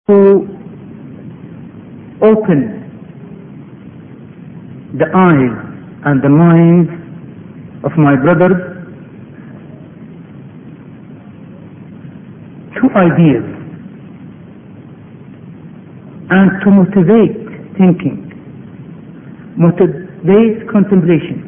to open the eyes and the minds of my brothers to ideas and to motivate thinking, motivate contemplation,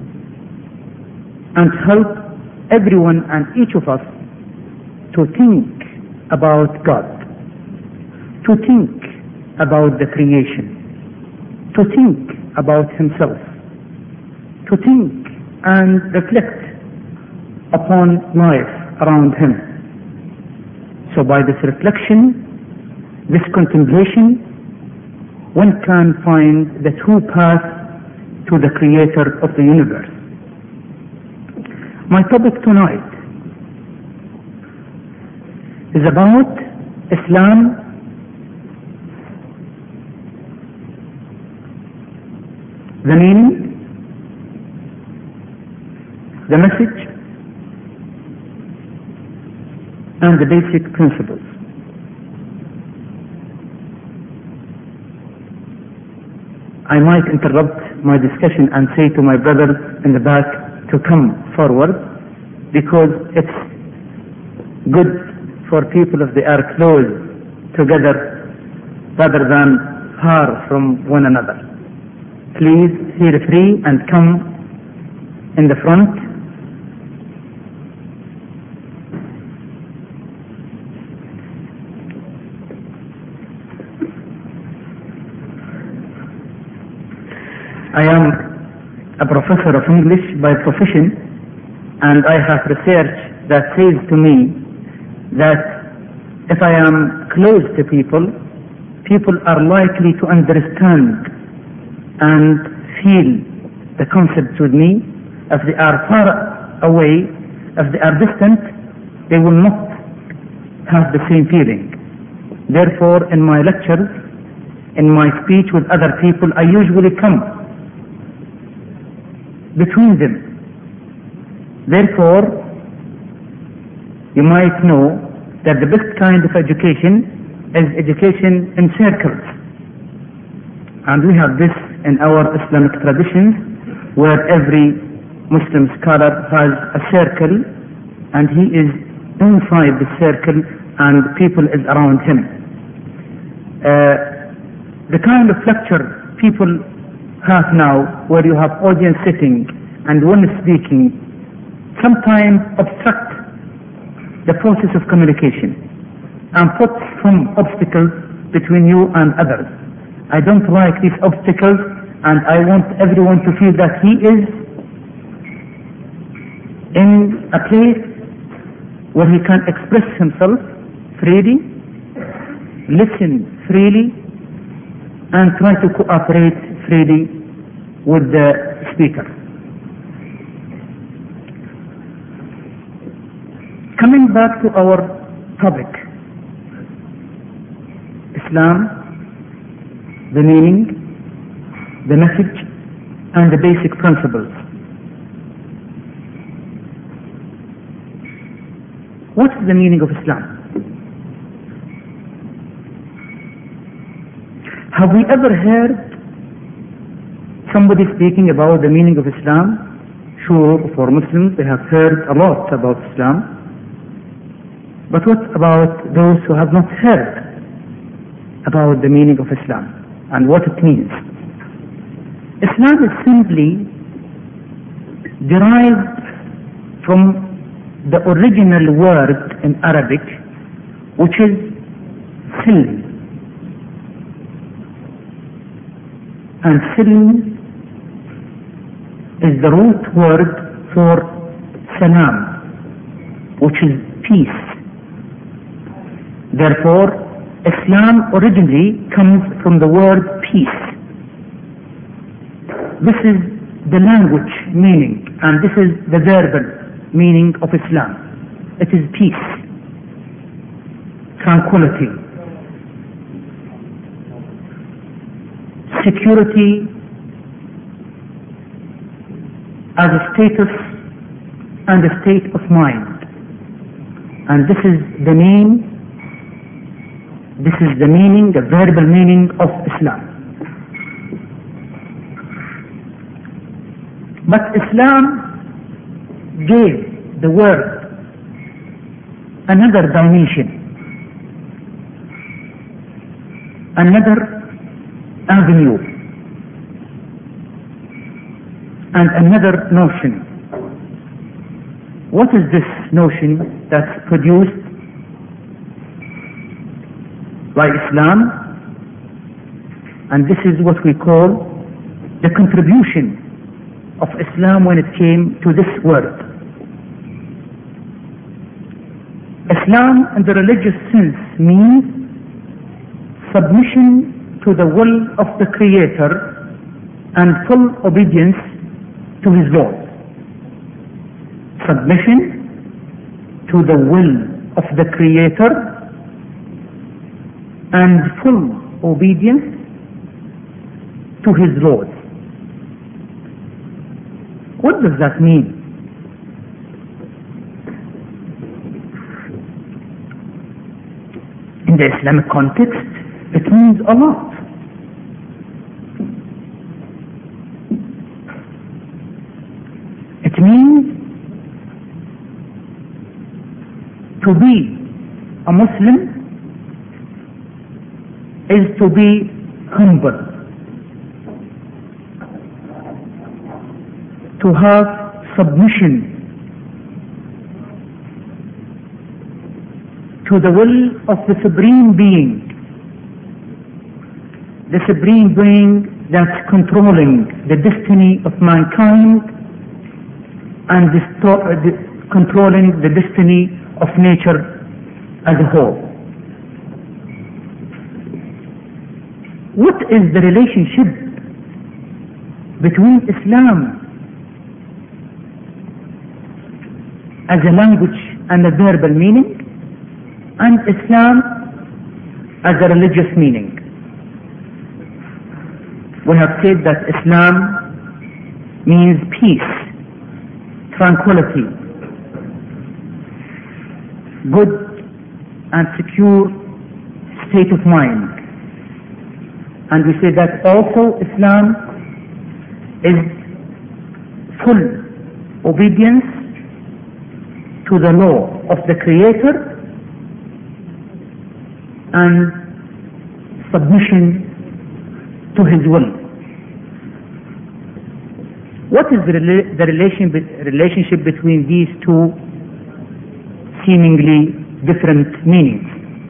and help everyone and each of us to think about God, to think about the creation, to think about himself, to think and reflect upon life around him. So by this reflection, this contemplation, one can find the true path to the creator of the universe. My topic tonight is about Islam, the meaning, the message, and the basic principles. I might interrupt my discussion and say to my brother in the back to come forward, because it's good for people if they are close together rather than far from one another. Please feel free and come in the front. I am a professor of English by profession, and I have research that says to me that if I am close to people, people are likely to understand and feel the concepts with me. If they are far away, if they are distant, they will not have the same feeling. Therefore, in my lectures, in my speech with other people, I usually come between them. Therefore, you might know that the best kind of education is education in circles. And we have this in our Islamic traditions, where every Muslim scholar has a circle and he is inside the circle and people is around him. The kind of lecture people have now, where you have audience sitting and one is speaking, sometimes obstruct the process of communication and put some obstacles between you and others. I don't like these obstacles, and I want everyone to feel that he is in a place where he can express himself freely, listen freely, and try to cooperate freely with the speaker. Coming back to our topic, Islam, the meaning, the message, and the basic principles. What is the meaning of Islam? Have we ever heard somebody speaking about the meaning of Islam? Sure, for Muslims, they have heard a lot about Islam. But what about those who have not heard about the meaning of Islam and what it means? Islam is simply derived from the original word in Arabic, which is silm. And silm is the root word for salam, which is peace. Therefore, Islam originally comes from the word peace. This is the language meaning, and this is the verbal meaning of Islam. It is peace, tranquility, security as a status and a state of mind. And this is the name This is the meaning, the verbal meaning of Islam. But Islam gave the word another dimension, another avenue, and another notion. What is this notion that's produced by Islam? And this is what we call the contribution of Islam when it came to this word. Islam in the religious sense means submission to the will of the Creator and full obedience to His law. Submission to the will of the Creator and full obedience to His laws. What does that mean? In the Islamic context, it means a lot. It means to be a Muslim is to be humble, to have submission to the will of the Supreme Being, the Supreme Being that's controlling the destiny of mankind and controlling the destiny of nature as a whole. What is the relationship between Islam as a language and a verbal meaning and Islam as a religious meaning? We have said that Islam means peace, tranquility, good and secure state of mind. And we say that also Islam is full obedience to the law of the Creator and submission to His will. What is the relationship between these two seemingly different meanings?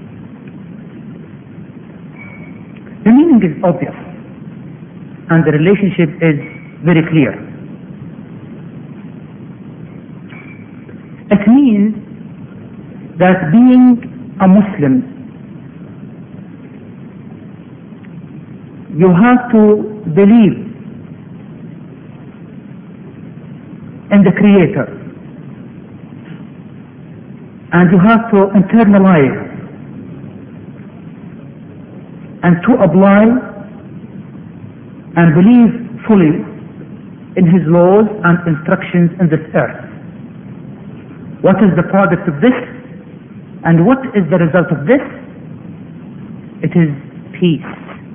The meaning is obvious and the relationship is very clear. It means that being a Muslim, you have to believe in the Creator and you have to internalize and to apply and believe fully in His laws and instructions in this earth. What is the product of this and what is the result of this? It is peace.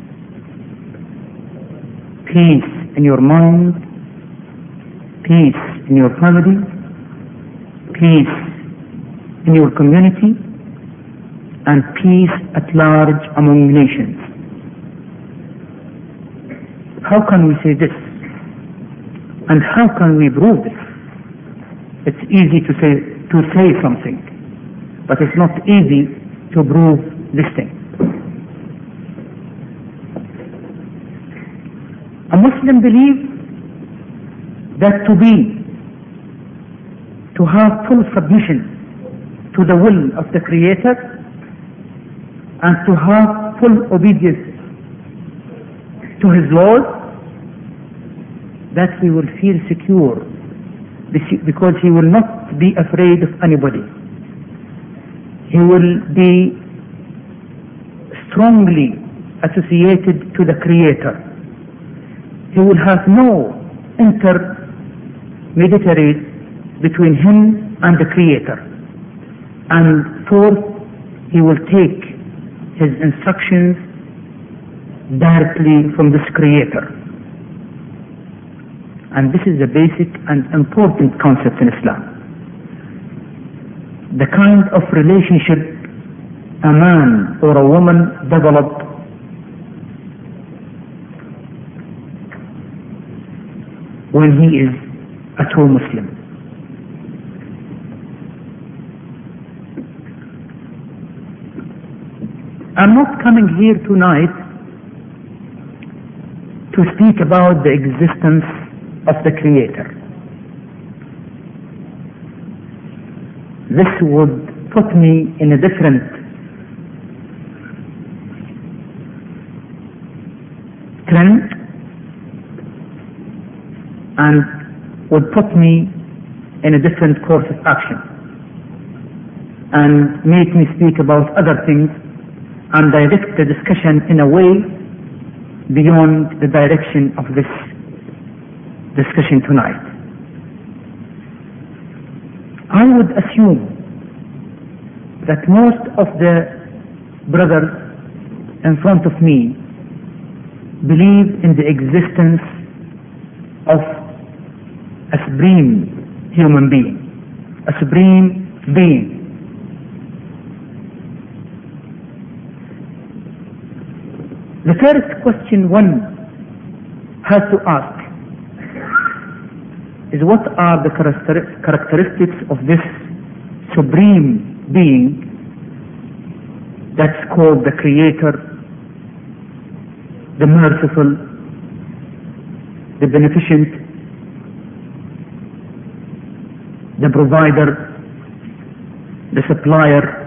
Peace in your mind, peace in your family, peace in your community, and peace at large among nations. How can we say this? And how can we prove this? It's easy to say something, but it's not easy to prove this thing. A Muslim believes that to have full submission to the will of the Creator and to have full obedience to His laws, that he will feel secure because he will not be afraid of anybody. He will be strongly associated to the Creator. He will have no intermediaries between him and the Creator. And fourth, he will take his instructions directly from this Creator. And this is a basic and important concept in Islam. The kind of relationship a man or a woman develop when he is a true Muslim. I'm not coming here tonight to speak about the existence of the Creator. This would put me in a different trend and would put me in a different course of action and make me speak about other things and direct the discussion in a way beyond the direction of this discussion tonight. I would assume that most of the brothers in front of me believe in the existence of a supreme human being, a supreme being. The first question one has to ask is, what are the characteristics of this supreme being that's called the Creator, the Merciful, the Beneficent, the Provider, the Supplier,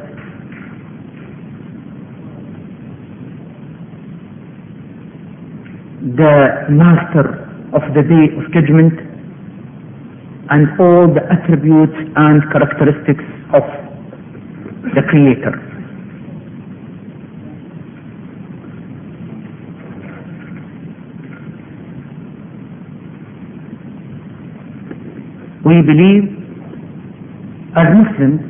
the Master of the Day of Judgment, and all the attributes and characteristics of the Creator. We believe as Muslims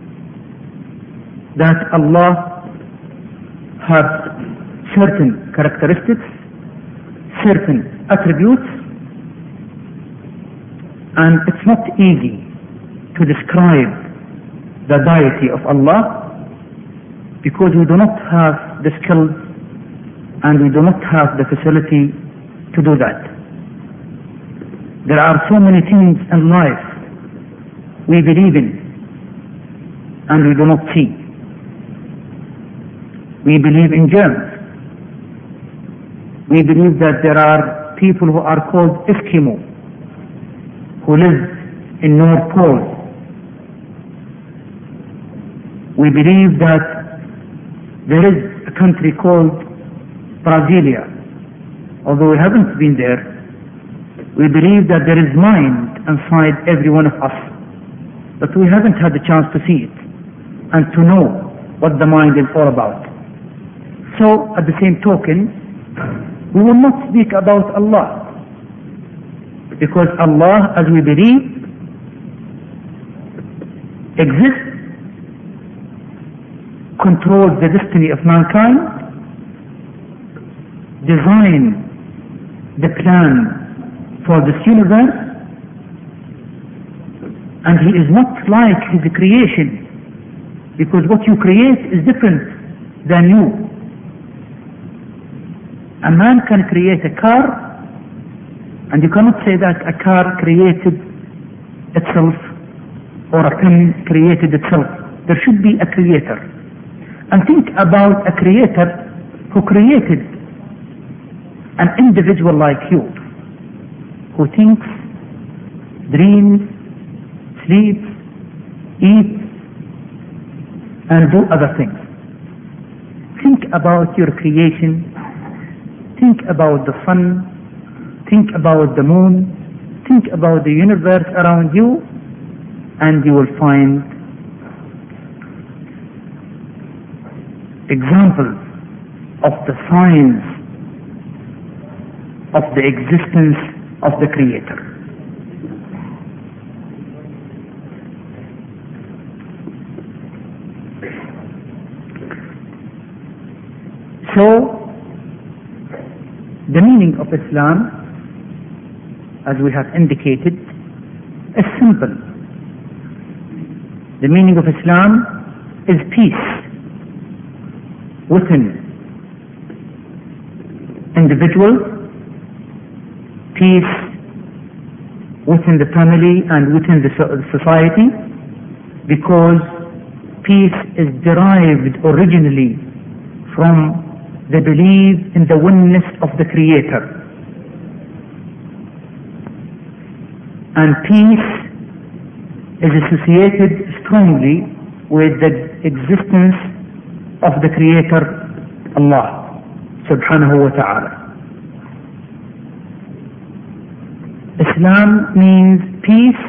that Allah has certain characteristics, certain attributes, and it's not easy to describe the deity of Allah because we do not have the skills and we do not have the facility to do that. There are so many things in life we believe in and we do not see. We believe in germs. We believe that there are people who are called Eskimo, who live in North Pole. We believe that there is a country called Brasilia. Although we haven't been there, we believe that there is mind inside every one of us, but we haven't had the chance to see it and to know what the mind is all about. So, at the same token, we will not speak about Allah, because Allah, as we believe, exists, controls the destiny of mankind, designed the plan for this universe, and He is not like His creation, because what you create is different than you. A man can create a car, and you cannot say that a car created itself or a pen created itself. There should be a creator. And think about a creator who created an individual like you, who thinks, dreams, sleeps, eats, and do other things. Think about your creation. Think about the sun. Think about the moon. Think about the universe around you, and you will find examples of the signs of the existence of the Creator. So, the meaning of Islam, as we have indicated, is simple. The meaning of Islam is peace within individuals, peace within the family and within the society, because peace is derived originally from the belief in the oneness of the Creator. And peace is associated strongly with the existence of the Creator, Allah subhanahu wa ta'ala. Islam means peace.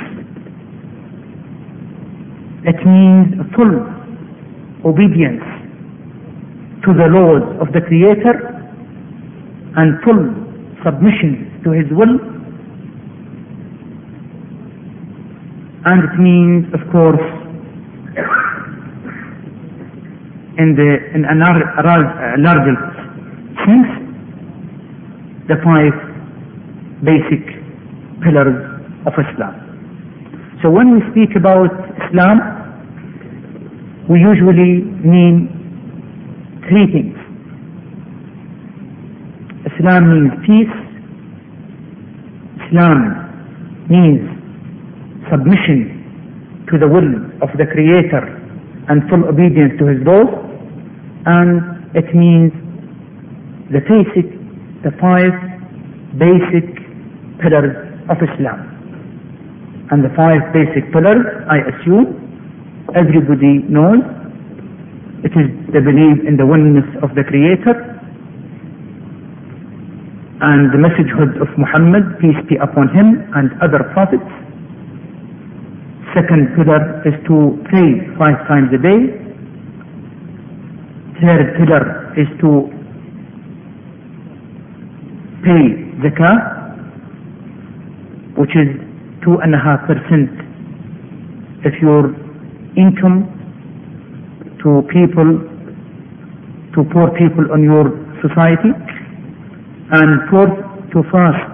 It means full obedience to the laws of the Creator and full submission to His will. And it means, of course, in a larger sense, the 5 basic pillars of Islam. So when we speak about Islam, we usually mean 3 things. Islam means peace. Islam means submission to the will of the Creator and full obedience to His laws. And it means the 5 basic pillars of Islam. And the 5 basic pillars, I assume everybody knows. It is the belief in the oneness of the Creator and the messagehood of Muhammad, peace be upon him, and other prophets. Second pillar is to pray 5 times a day. Third pillar is to pay zakah, which is 2.5% of your income to poor people in your society. And fourth, to fast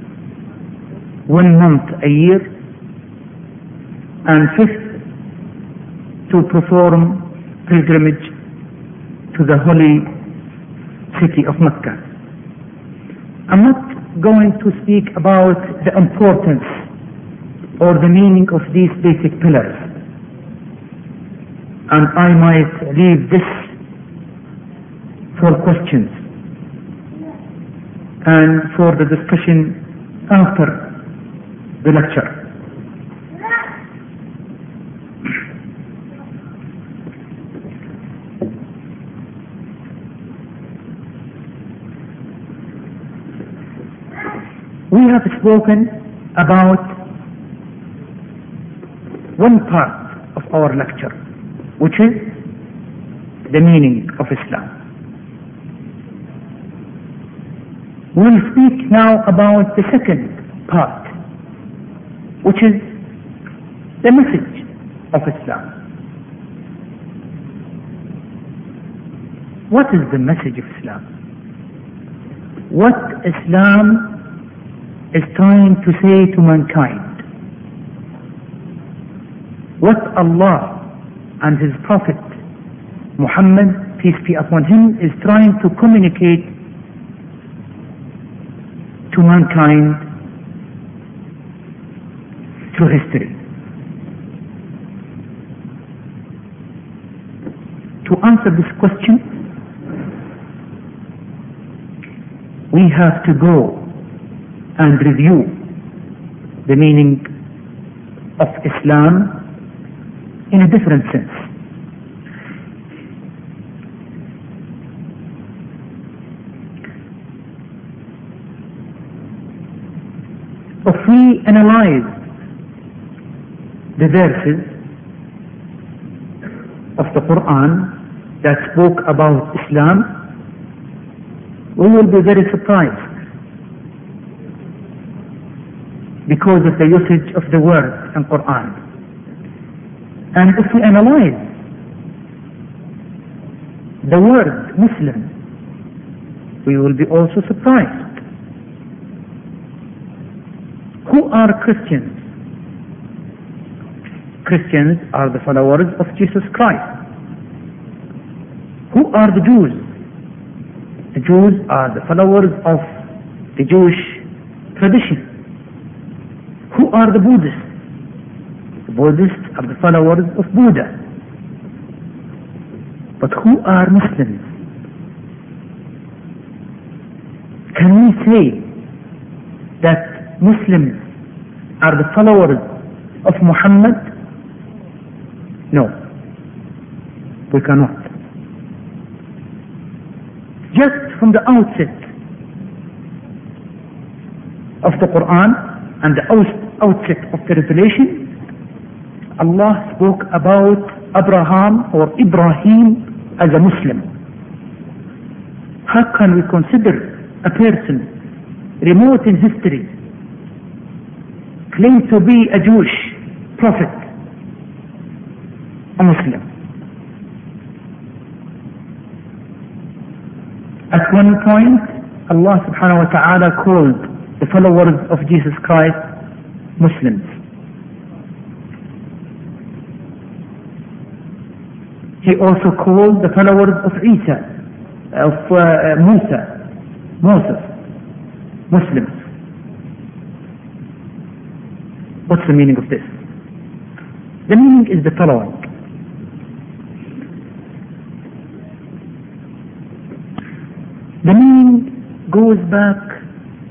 1 month a year. And fifth, to perform pilgrimage to the holy city of Mecca. I'm not going to speak about the importance or the meaning of these basic pillars, and I might leave this for questions and for the discussion after the lecture. We have spoken about one part of our lecture, which is the meaning of Islam. We will speak now about the second part, which is the message of Islam. What is the message of Islam? What Islam is trying to say to mankind? What Allah and His Prophet Muhammad, peace be upon him, is trying to communicate to mankind through history? To answer this question, we have to go and review the meaning of Islam in a different sense. If we analyze the verses of the Quran that spoke about Islam, we will be very surprised because of the usage of the word in Quran. And if we analyze the word Muslim we will be also surprised. Who are Christians? Christians are the followers of Jesus Christ. Who are the Jews? The Jews are the followers of the Jewish tradition. Who are the Buddhists? The Buddhists are the followers of Buddha. But who are Muslims? Can we say that Muslims are the followers of Muhammad? No, we cannot. Just from the outset of the Quran and the outset of the revelation, Allah spoke about Abraham or Ibrahim as a Muslim. How can we consider a person remote in history claim to be a Jewish prophet a Muslim? At one point, Allah subhanahu wa ta'ala called the followers of Jesus Christ Muslims. He also called the followers of Moses, Muslims. What's the meaning of this? The meaning is the following. The meaning goes back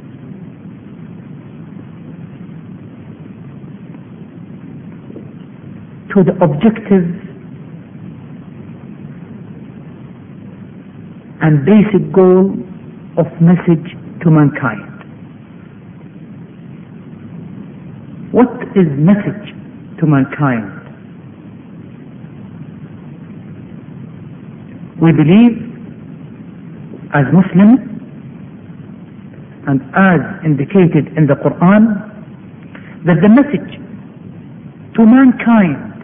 to the objective and basic goal of message to mankind. What is message to mankind? We believe as Muslims, and as indicated in the Quran, that the message to mankind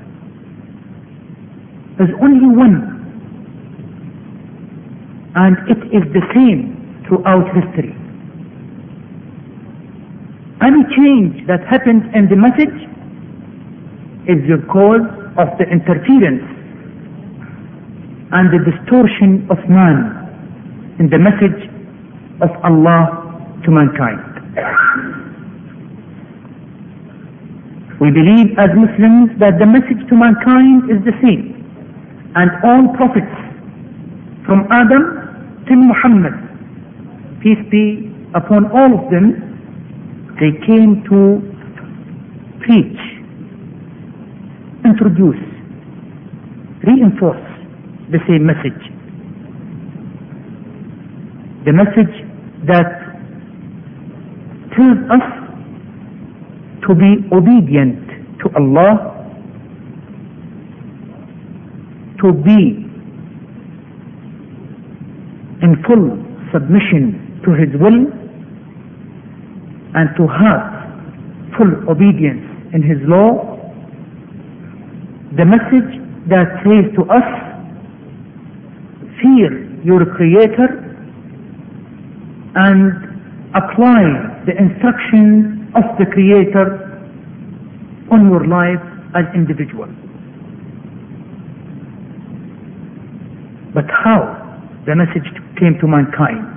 is only one, and it is the same throughout history. Any change that happens in the message is the cause of the interference and the distortion of man in the message of Allah to mankind. We believe as Muslims that the message to mankind is the same, and all prophets from Adam till Muhammad, peace be upon all of them, they came to preach, introduce, reinforce the same message. The message that tells us to be obedient to Allah, to be in full submission to His will, and to have full obedience in His law. The message that says to us, fear your Creator and apply the instructions of the Creator on your life as individual. But how the message came to mankind?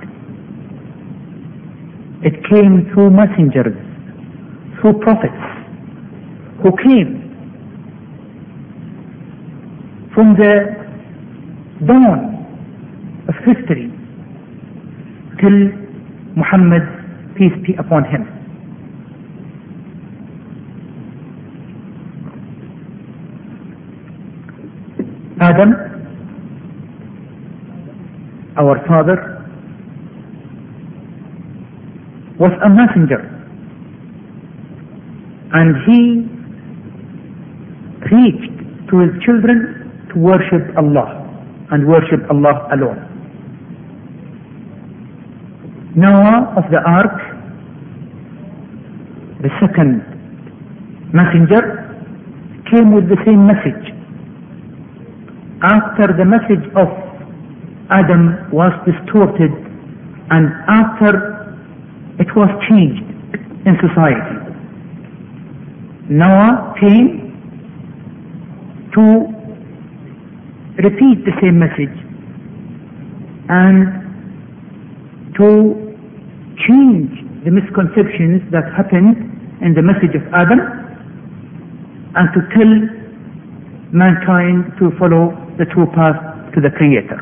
It came through messengers, through prophets, who came from the dawn of history till Muhammad, peace be upon him. Adam, our father, was a messenger, and he preached to his children to worship Allah and worship Allah alone. Noah of the ark, the second messenger, came with the same message. After the message of Adam was distorted and after it was changed in society. Noah came to repeat the same message and to change the misconceptions that happened in the message of Adam, and to tell mankind to follow the true path to the Creator.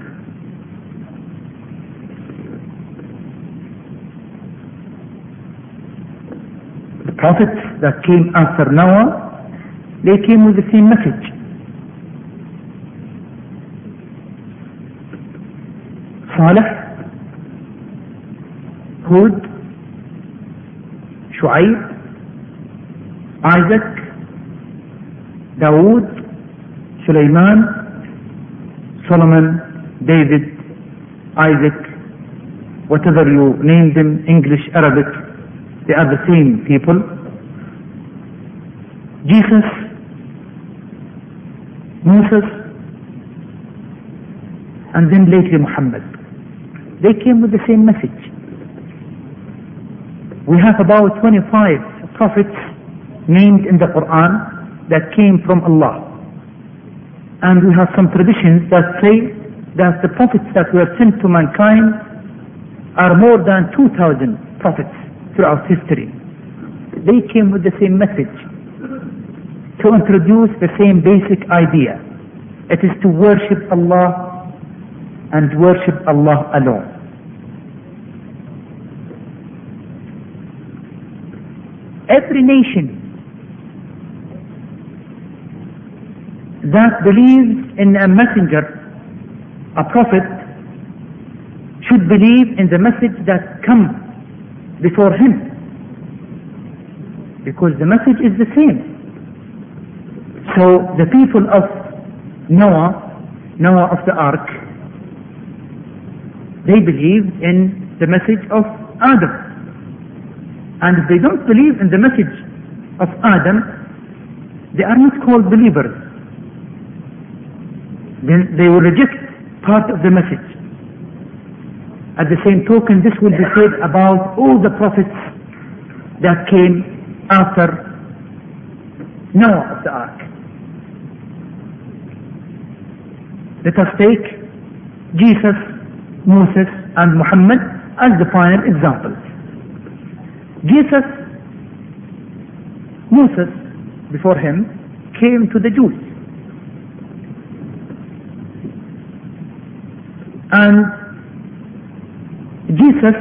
The prophets that came after Noah, they came with the same message. Salih, Hud, Shu'aib, Isaac, Dawood, Sulaiman, Solomon, David, Isaac, whatever you name them, English, Arabic, they are the same people. Jesus, Moses, and then lately Muhammad. They came with the same message. We have about 25 prophets named in the Quran that came from Allah. And we have some traditions that say that the prophets that were sent to mankind are more than 2,000 prophets throughout history. They came with the same message, to introduce the same basic idea. It is to worship Allah and worship Allah alone. Every nation that believes in a messenger, a prophet, should believe in the message that comes before him, because the message is the same. So the people of Noah of the ark, they believed in the message of Adam. And if they don't believe in the message of Adam, they are not called believers. Then they will reject part of the message. At the same token, this will be said about all the prophets that came after Noah of the ark. Let us take Jesus, Moses, and Muhammad as the final examples. Jesus, Moses, before him, came to the Jews. And Jesus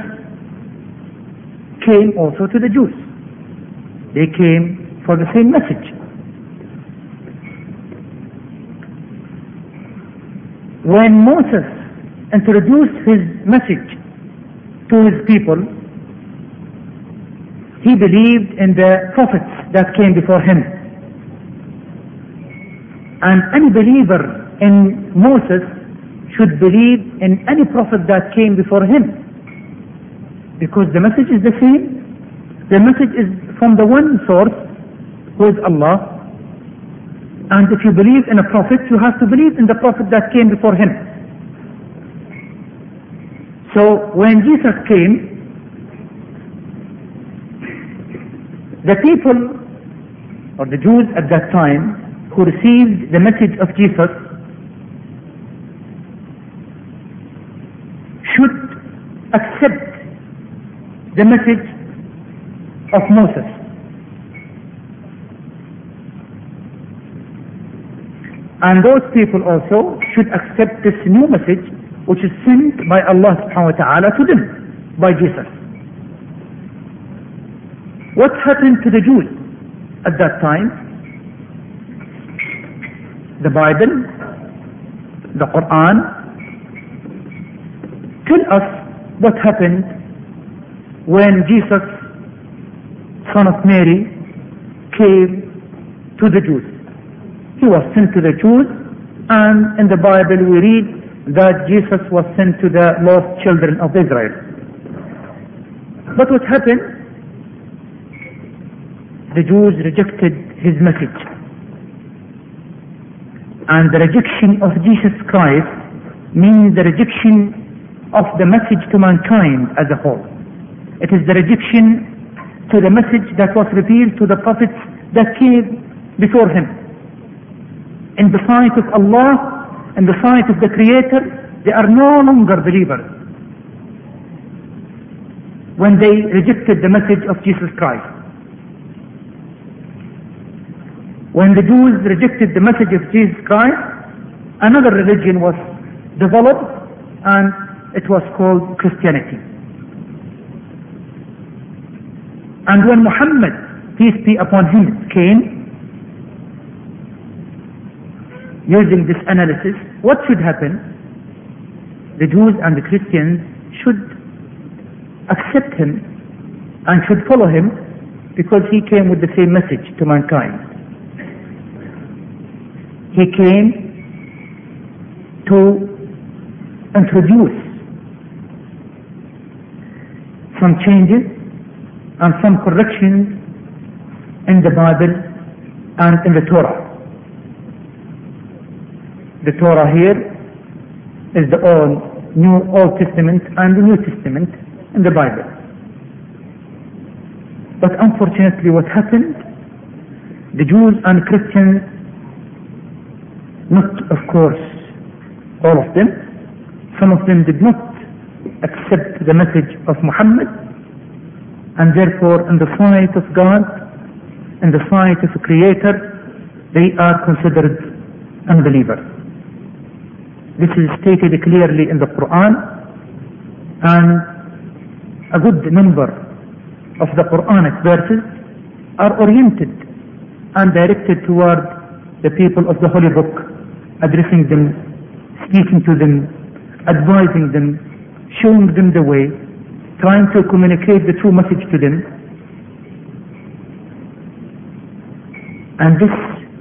came also to the Jews. They came for the same message. When Moses introduced his message to his people, he believed in the prophets that came before him. And any believer in Moses should believe in any prophet that came before him, because the message is the same. The message is from the one source, who is Allah. And if you believe in a prophet, you have to believe in the prophet that came before him. So when Jesus came, the people, or the Jews at that time, who received the message of Jesus, should accept the message of Moses. And those people also should accept this new message which is sent by Allah subhanahu wa ta'ala to them, by Jesus. What happened to the Jews at that time? The Bible, the Quran, tell us what happened when Jesus, son of Mary, came to the Jews. He was sent to the Jews, and in the Bible we read that Jesus was sent to the lost children of Israel. But what happened? The Jews rejected his message. And the rejection of Jesus Christ means the rejection of the message to mankind as a whole. It is the rejection to the message that was revealed to the prophets that came before him. In the sight of Allah, in the sight of the Creator, they are no longer believers when they rejected the message of Jesus Christ. When the Jews rejected the message of Jesus Christ, another religion was developed, and it was called Christianity. And when Muhammad, peace be upon him, came, using this analysis, what should happen? The Jews and the Christians should accept him and should follow him because he came with the same message to mankind. He came to introduce some changes and some corrections in the Bible and in the Torah. The Torah here is the Old Testament and the New Testament in the Bible. But unfortunately what happened, the Jews and Christians, not of course all of them, some of them did not accept the message of Muhammad, and therefore in the sight of God, in the sight of the Creator, they are considered unbelievers. This is stated clearly in the Quran, and a good number of the Quranic verses are oriented and directed toward the people of the Holy Book, addressing them, speaking to them, advising them, showing them the way, trying to communicate the true message to them. And this,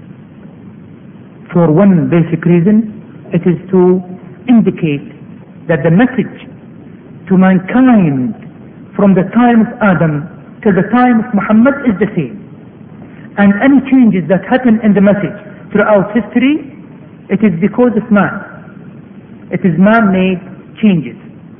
for one basic reason, it is to indicate that the message to mankind from the time of Adam till the time of Muhammad is the same. And any changes that happen in the message throughout history, it is because of man. It is man-made changes.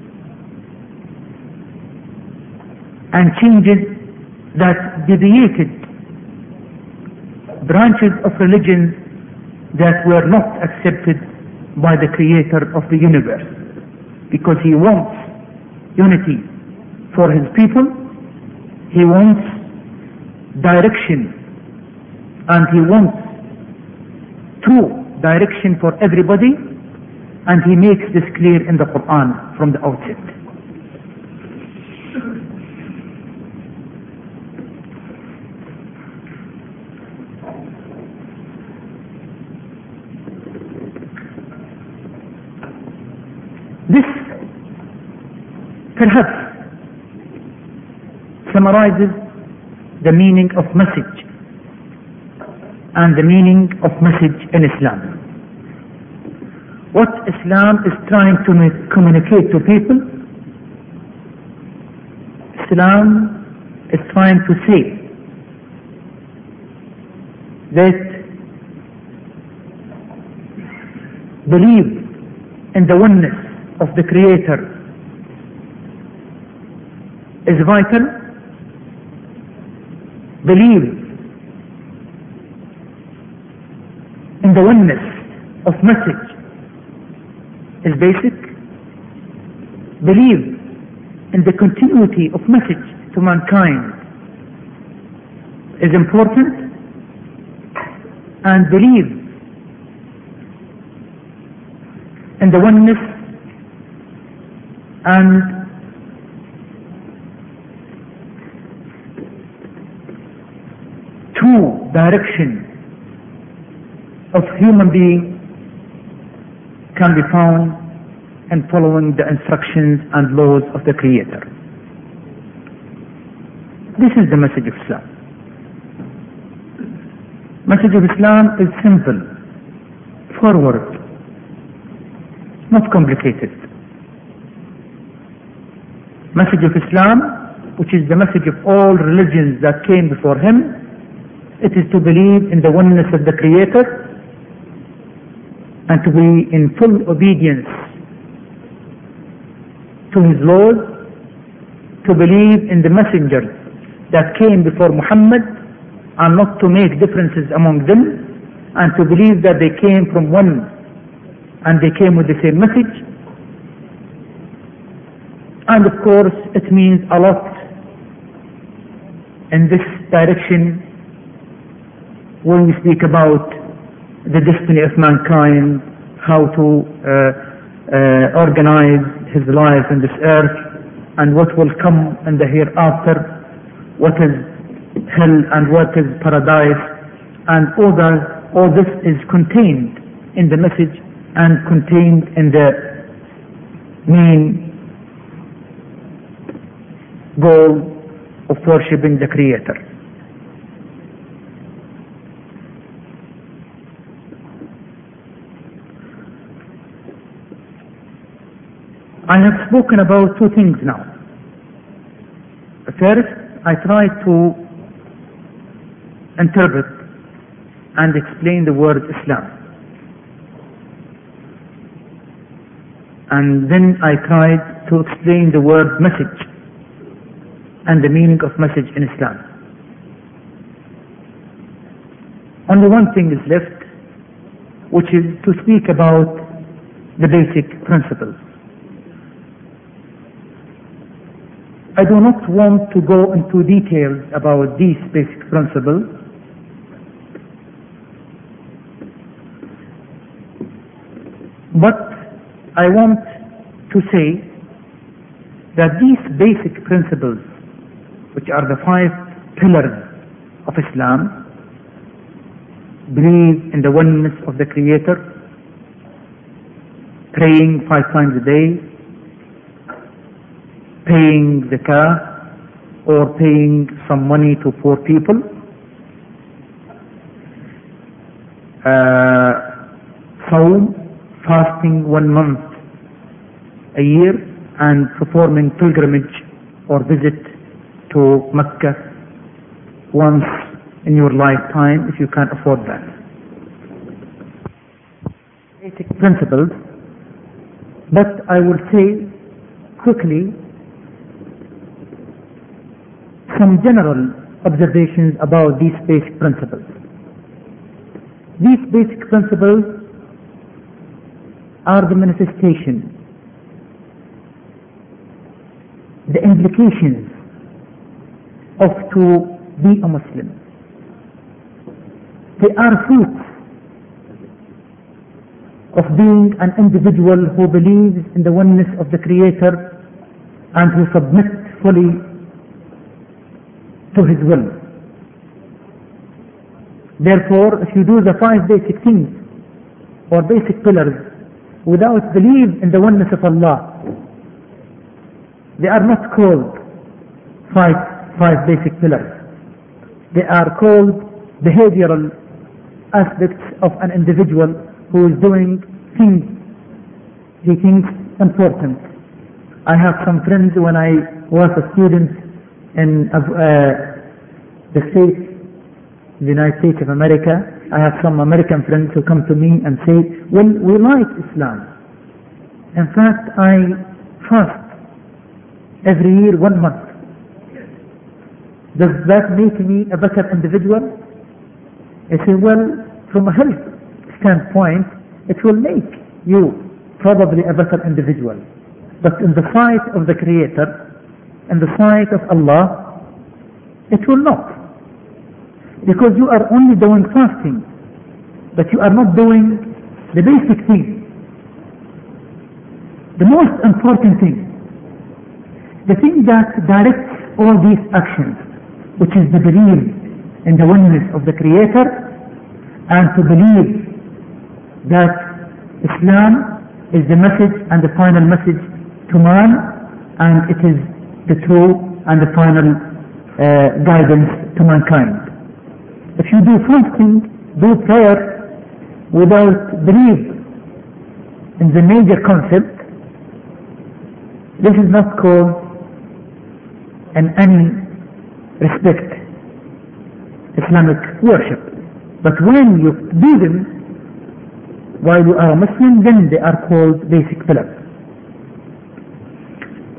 And changes that deviated branches of religions that were not accepted by the Creator of the universe. Because He wants unity for His people, He wants direction, and He wants true direction for everybody, and He makes this clear in the Quran from the outset. This perhaps summarizes the meaning of message and the meaning of message in Islam. What Islam is trying to communicate to people, Islam is trying to say that believe in the oneness of the Creator is vital. Believe in the oneness of message is basic. Believe in the continuity of message to mankind is important, and believe in the oneness and true direction of human being can be found in following the instructions and laws of the Creator. This is the message of Islam. Message of Islam is simple, forward, not complicated. Message of Islam, which is the message of all religions that came before him, it is to believe in the oneness of the Creator and to be in full obedience to his laws, to believe in the messengers that came before Muhammad and not to make differences among them, and to believe that they came from one and they came with the same message. And of course it means a lot in this direction when we speak about the destiny of mankind, how to organize his life in this earth, and what will come in the hereafter, what is hell and what is paradise, and all this is contained in the message and contained in the main goal of worshipping the Creator. I have spoken about two things now. First, I tried to interpret and explain the word Islam. And then I tried to explain the word message and the meaning of message in Islam. Only one thing is left, which is to speak about the basic principles. I do not want to go into details about these basic principles, but I want to say that these basic principles, which are the 5 pillars of Islam, believe in the oneness of the Creator, praying 5 times a day, paying zakah or paying some money to poor people, Sawm, fasting 1 month a year, and performing pilgrimage or visit to Mecca once in your lifetime if you can afford that. Basic principles, but I will say quickly some general observations about these basic principles. These basic principles are the manifestation, the implications of to be a Muslim. They are fruits of being an individual who believes in the oneness of the Creator and who submits fully to his will. Therefore, if you do the 5 basic things or basic pillars without belief in the oneness of Allah, they are not called five basic pillars. They are called behavioral aspects of an individual who is doing things he thinks important. I have some friends when I was a student in the United States of America. I have some American friends who come to me and say, well, we like Islam. In fact, I fast every year 1 month. Does that make me a better individual? I say, well, from a health standpoint, it will make you probably a better individual. But in the sight of the Creator, in the sight of Allah, it will not. Because you are only doing fasting, but you are not doing the basic thing. The most important thing, the thing that directs all these actions, which is the belief in the oneness of the Creator, and to believe that Islam is the message and the final message to man, and it is the true and the final guidance to mankind. If you do fasting, do prayer without belief in the major concept, this is not called in any respect Islamic worship. But when you do them while you are a Muslim, then they are called basic pillars.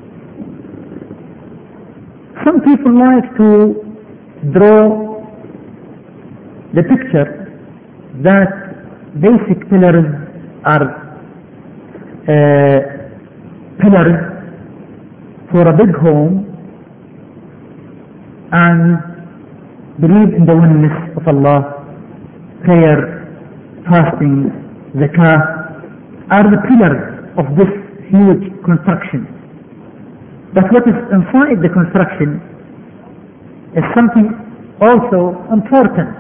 Some people like to draw the picture that basic pillars are pillars for a big home, and believe in the oneness of Allah, prayer, fasting, zakah are the pillars of this huge construction. But what is inside the construction is something also important.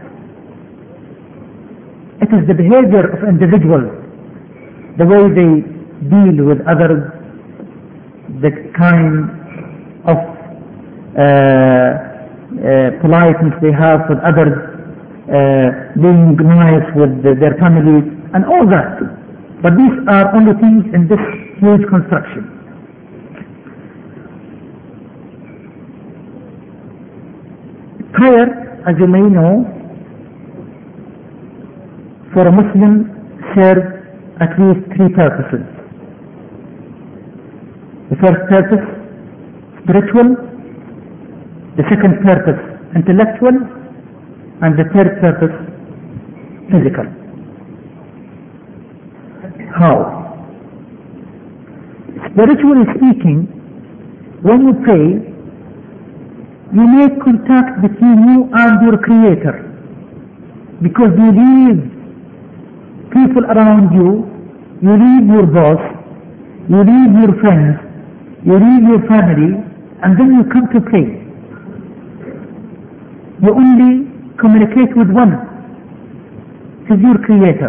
It is the behavior of individuals, the way they deal with others, the kind of politeness they have with others, being nice with their families, and all that. But these are only things in this huge construction. Prayer, as you may know, for a Muslim serves at least three purposes. The first purpose, spiritual; the second purpose, intellectual; and the third purpose, physical. How? Spiritually speaking, when you pray, you make contact between you and your Creator, because you leave people around you, you leave your boss, you leave your friends, you leave your family, and then you come to pray. You only communicate with one, it is your Creator.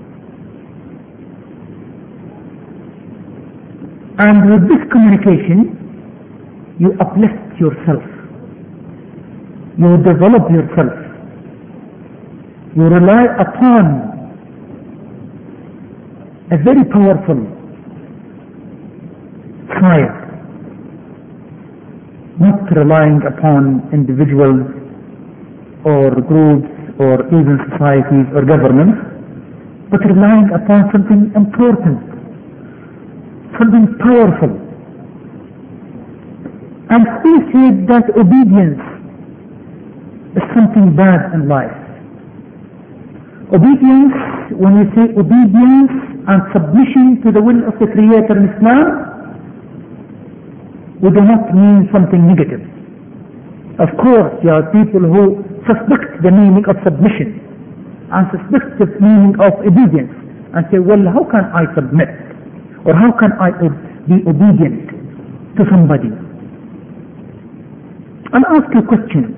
And with this communication, you uplift yourself, you develop yourself, you rely upon a very powerful side, not relying upon individuals or groups or even societies or governments, but relying upon something important, something powerful. And who said that obedience is something bad in life? Obedience, when you say obedience and submission to the will of the Creator in Islam, we do not mean something negative. Of course, there are people who suspect the meaning of submission and suspect the meaning of obedience and say, well, how can I submit? Or how can I be obedient to somebody? I'll ask you a question.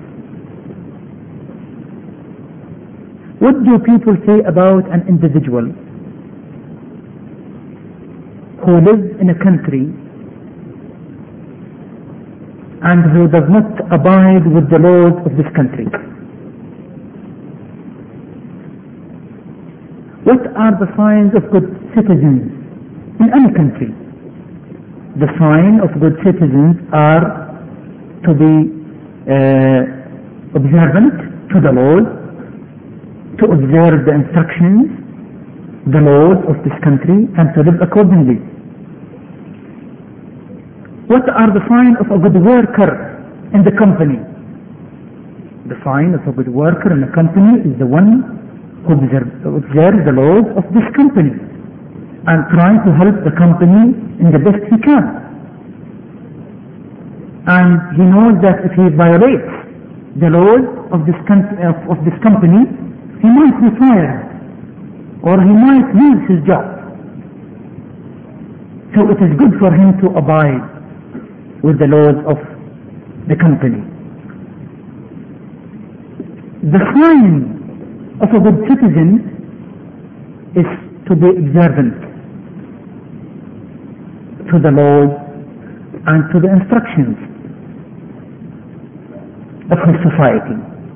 What do people say about an individual who lives in a country and who does not abide with the laws of this country? What are the signs of good citizens in any country? The sign of good citizens are to be observant to the laws, to observe the instructions, the laws of this country, and to live accordingly. What are the signs of a good worker in the company? The sign of a good worker in a company is the one who observes the laws of this company and tries to help the company in the best he can. And he knows that if he violates the laws of this company, he might be fired or he might lose his job. So it is good for him to abide with the laws of the company. The sign of a good citizen is to be observant to the laws and to the instructions of his society.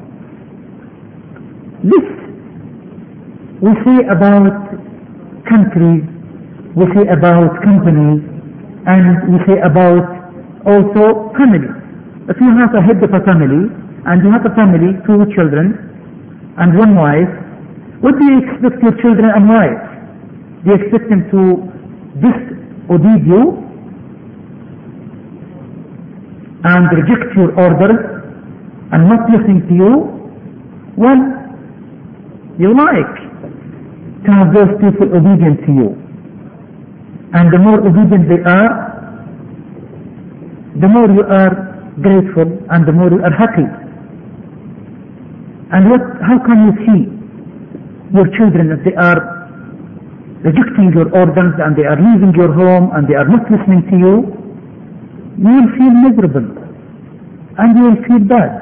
This we say about countries, we say about companies, and we say about also family. If you have a head of a family, and you have a family, 2 children and 1 wife, what do you expect your children and wives? Do you expect them to disobey you? and reject your orders and not listening to you, well, you like to have those people obedient to you. And the more obedient they are, the more you are grateful and the more you are happy. And how can you see your children if they are rejecting your orders and they are leaving your home and they are not listening to you? You will feel miserable and you will feel bad.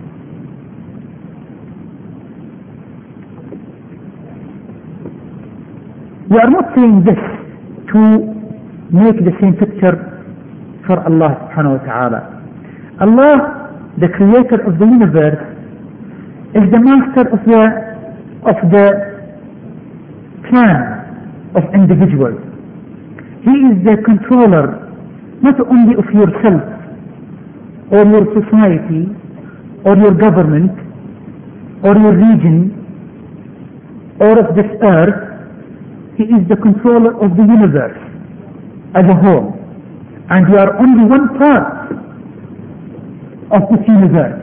We are not saying this to make the same picture for Allah subhanahu wa ta'ala. Allah, the creator of the universe, is the master of the plan of individuals. He is the controller not only of yourself or your society or your government or your region or of this earth. He is the controller of the universe as a whole, and you are only one part of this universe.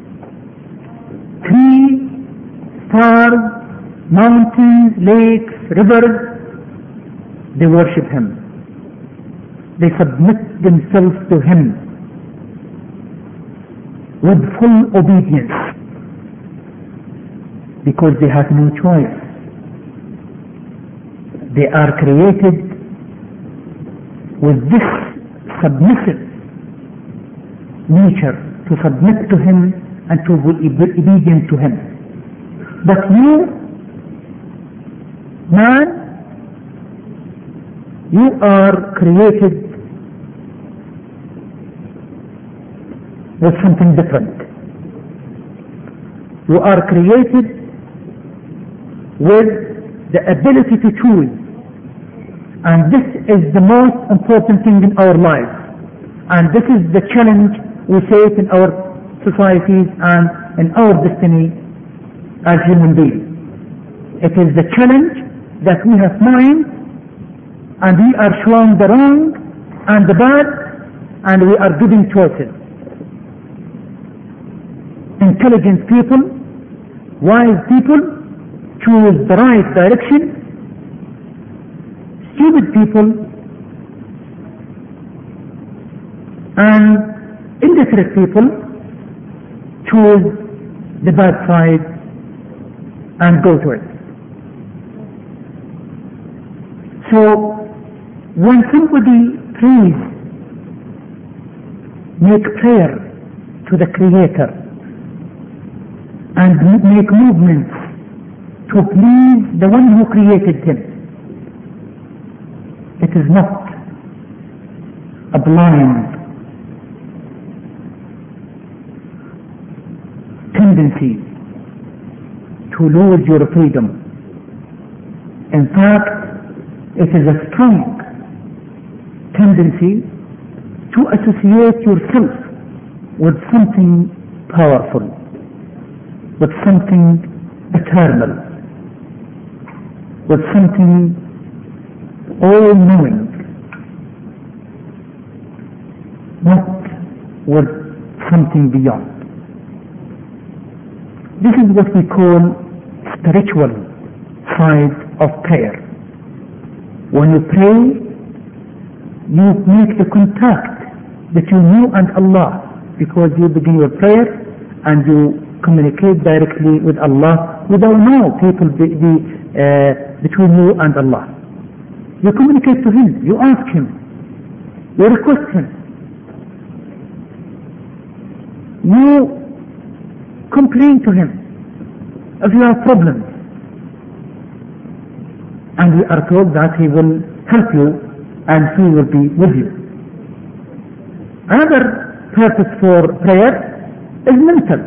Trees, stars, mountains, lakes, rivers, they worship Him. They submit themselves to Him with full obedience because they have no choice. They are created with this submissive nature to submit to Him and to be obedient to Him. But you, man, you are created with something different. You are created with the ability to choose, and this is the most important thing in our lives, and this is the challenge we face in our societies and in our destiny as human beings. It is the challenge that we have minds and we are showing the wrong and the bad and we are giving choices. Intelligent people, wise people choose the right direction. Stupid people and illiterate people choose the bad side and go to it. So when somebody prays, make prayer to the Creator and make movements to please the one who created him, it is not a blind tendency to lose your freedom. In fact, it is a strong tendency to associate yourself with something powerful, with something eternal, with something all-knowing, not with something beyond. This is what we call spiritual side of prayer. When you pray, you make the contact between you and Allah, because you begin your prayer and you communicate directly with Allah without no people between you and Allah. You communicate to Him, you ask Him, you request Him, you complain to Him if you have problems, and we are told that He will help you and He will be with you. Another purpose for prayer is mental.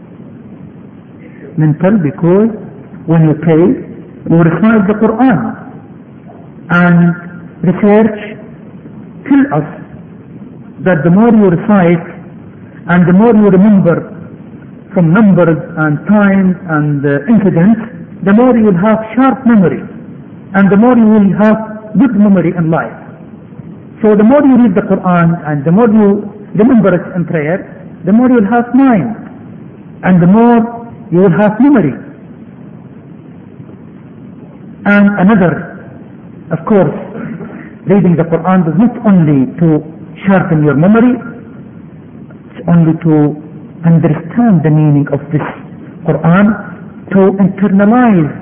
Mental because when you pray, you recite the Quran, and research tell us that the more you recite and the more you remember from numbers and times and incidents, the more you will have sharp memory and the more you will have good memory in life. So the more you read the Quran and the more you remember it in prayer, the more you will have mind, and the more you will have memory. And another, of course, reading the Quran is not only to sharpen your memory, it's only to understand the meaning of this Quran, to internalize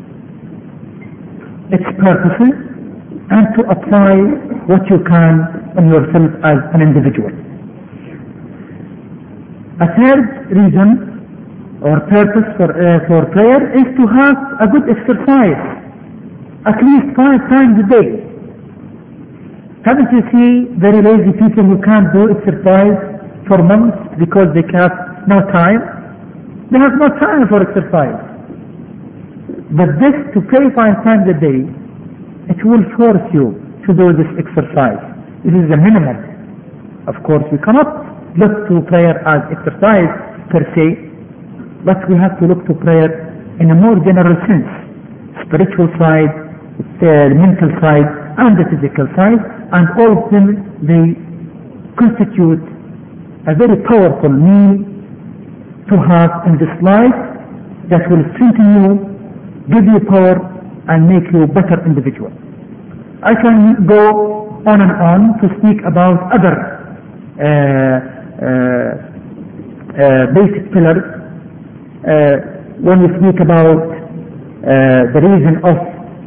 its purposes, and to apply what you can on yourself as an individual. A third reason or purpose for prayer is to have a good exercise, at least 5 times a day. Haven't you seen very lazy people who can't do exercise for months because they have no time? They have no time for exercise. But this, to pray 5 times a day, it will force you to do this exercise. This is the minimum. Of course, we cannot look to prayer as exercise per se, but we have to look to prayer in a more general sense. Spiritual side, the mental side, and the physical side, and all of them, they constitute a very powerful means to have in this life that will strengthen you, give you power, and make you a better individual. I can go on and on to speak about other basic pillars. When we speak about the reason of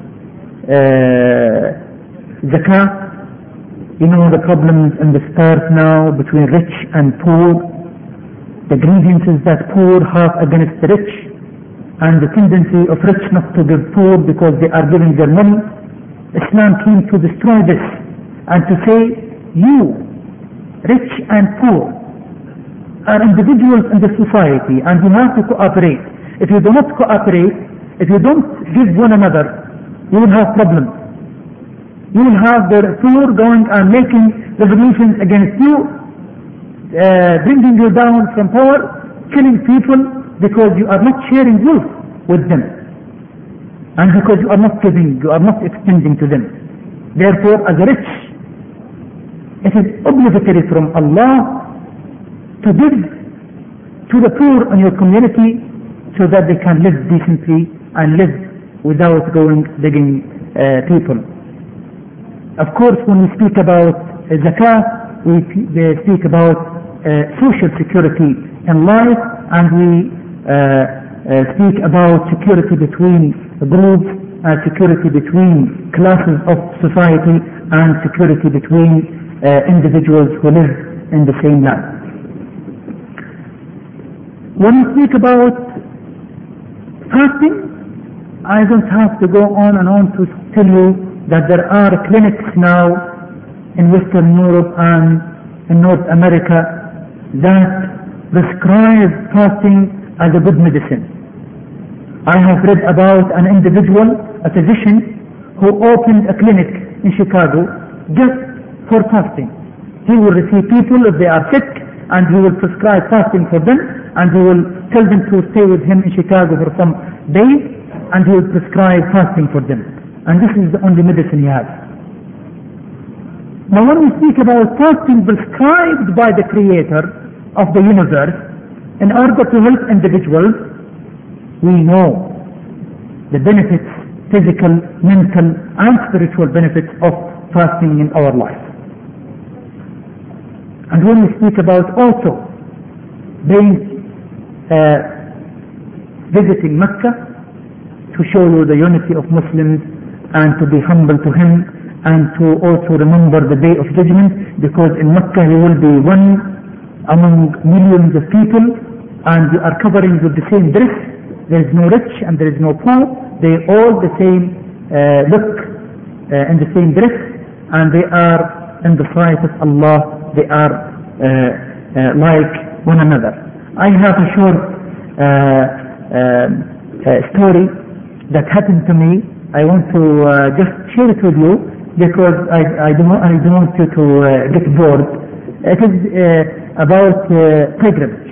zakat, you know the problems in this earth now between rich and poor, the grievances that poor have against the rich, and the tendency of rich not to give poor because they are giving their money. Islam came to destroy this and to say, you, rich and poor, are individuals in the society and you have to cooperate. If you do not cooperate, if you don't give one another, you will have problems. You will have the poor going and making revolutions against you, bringing you down from power, killing people, because you are not sharing wealth with them, and because you are not giving, you are not extending to them. Therefore, as a rich, it is obligatory from Allah to give to the poor in your community so that they can live decently and live without going begging people. Of course, when we speak about zakah, we speak about social security in life, and we speak about security between groups, security between classes of society, and security between individuals who live in the same land. When we speak about fasting, I don't have to go on and on to tell you that there are clinics now in Western Europe and in North America that prescribe fasting as a good medicine. I have read about an individual, a physician, who opened a clinic in Chicago just for fasting. He will receive people if they are sick, and he will prescribe fasting for them, and he will tell them to stay with him in Chicago for some days, and he will prescribe fasting for them. And this is the only medicine he has. Now when we speak about fasting prescribed by the Creator of the universe in order to help individuals, we know the benefits, physical, mental, and spiritual benefits of fasting in our life. And when we speak about also visiting Mecca to show you the unity of Muslims and to be humble to him, and to also remember the day of judgment, because in Mecca he will be one among millions of people, and you are covering with the same dress. There is no rich and there is no poor. They all the same look in the same dress, and they are in the sight of Allah. They are like one another. I have a short story that happened to me. I want to just share it with you because I don't want you to get bored. It is about pilgrimage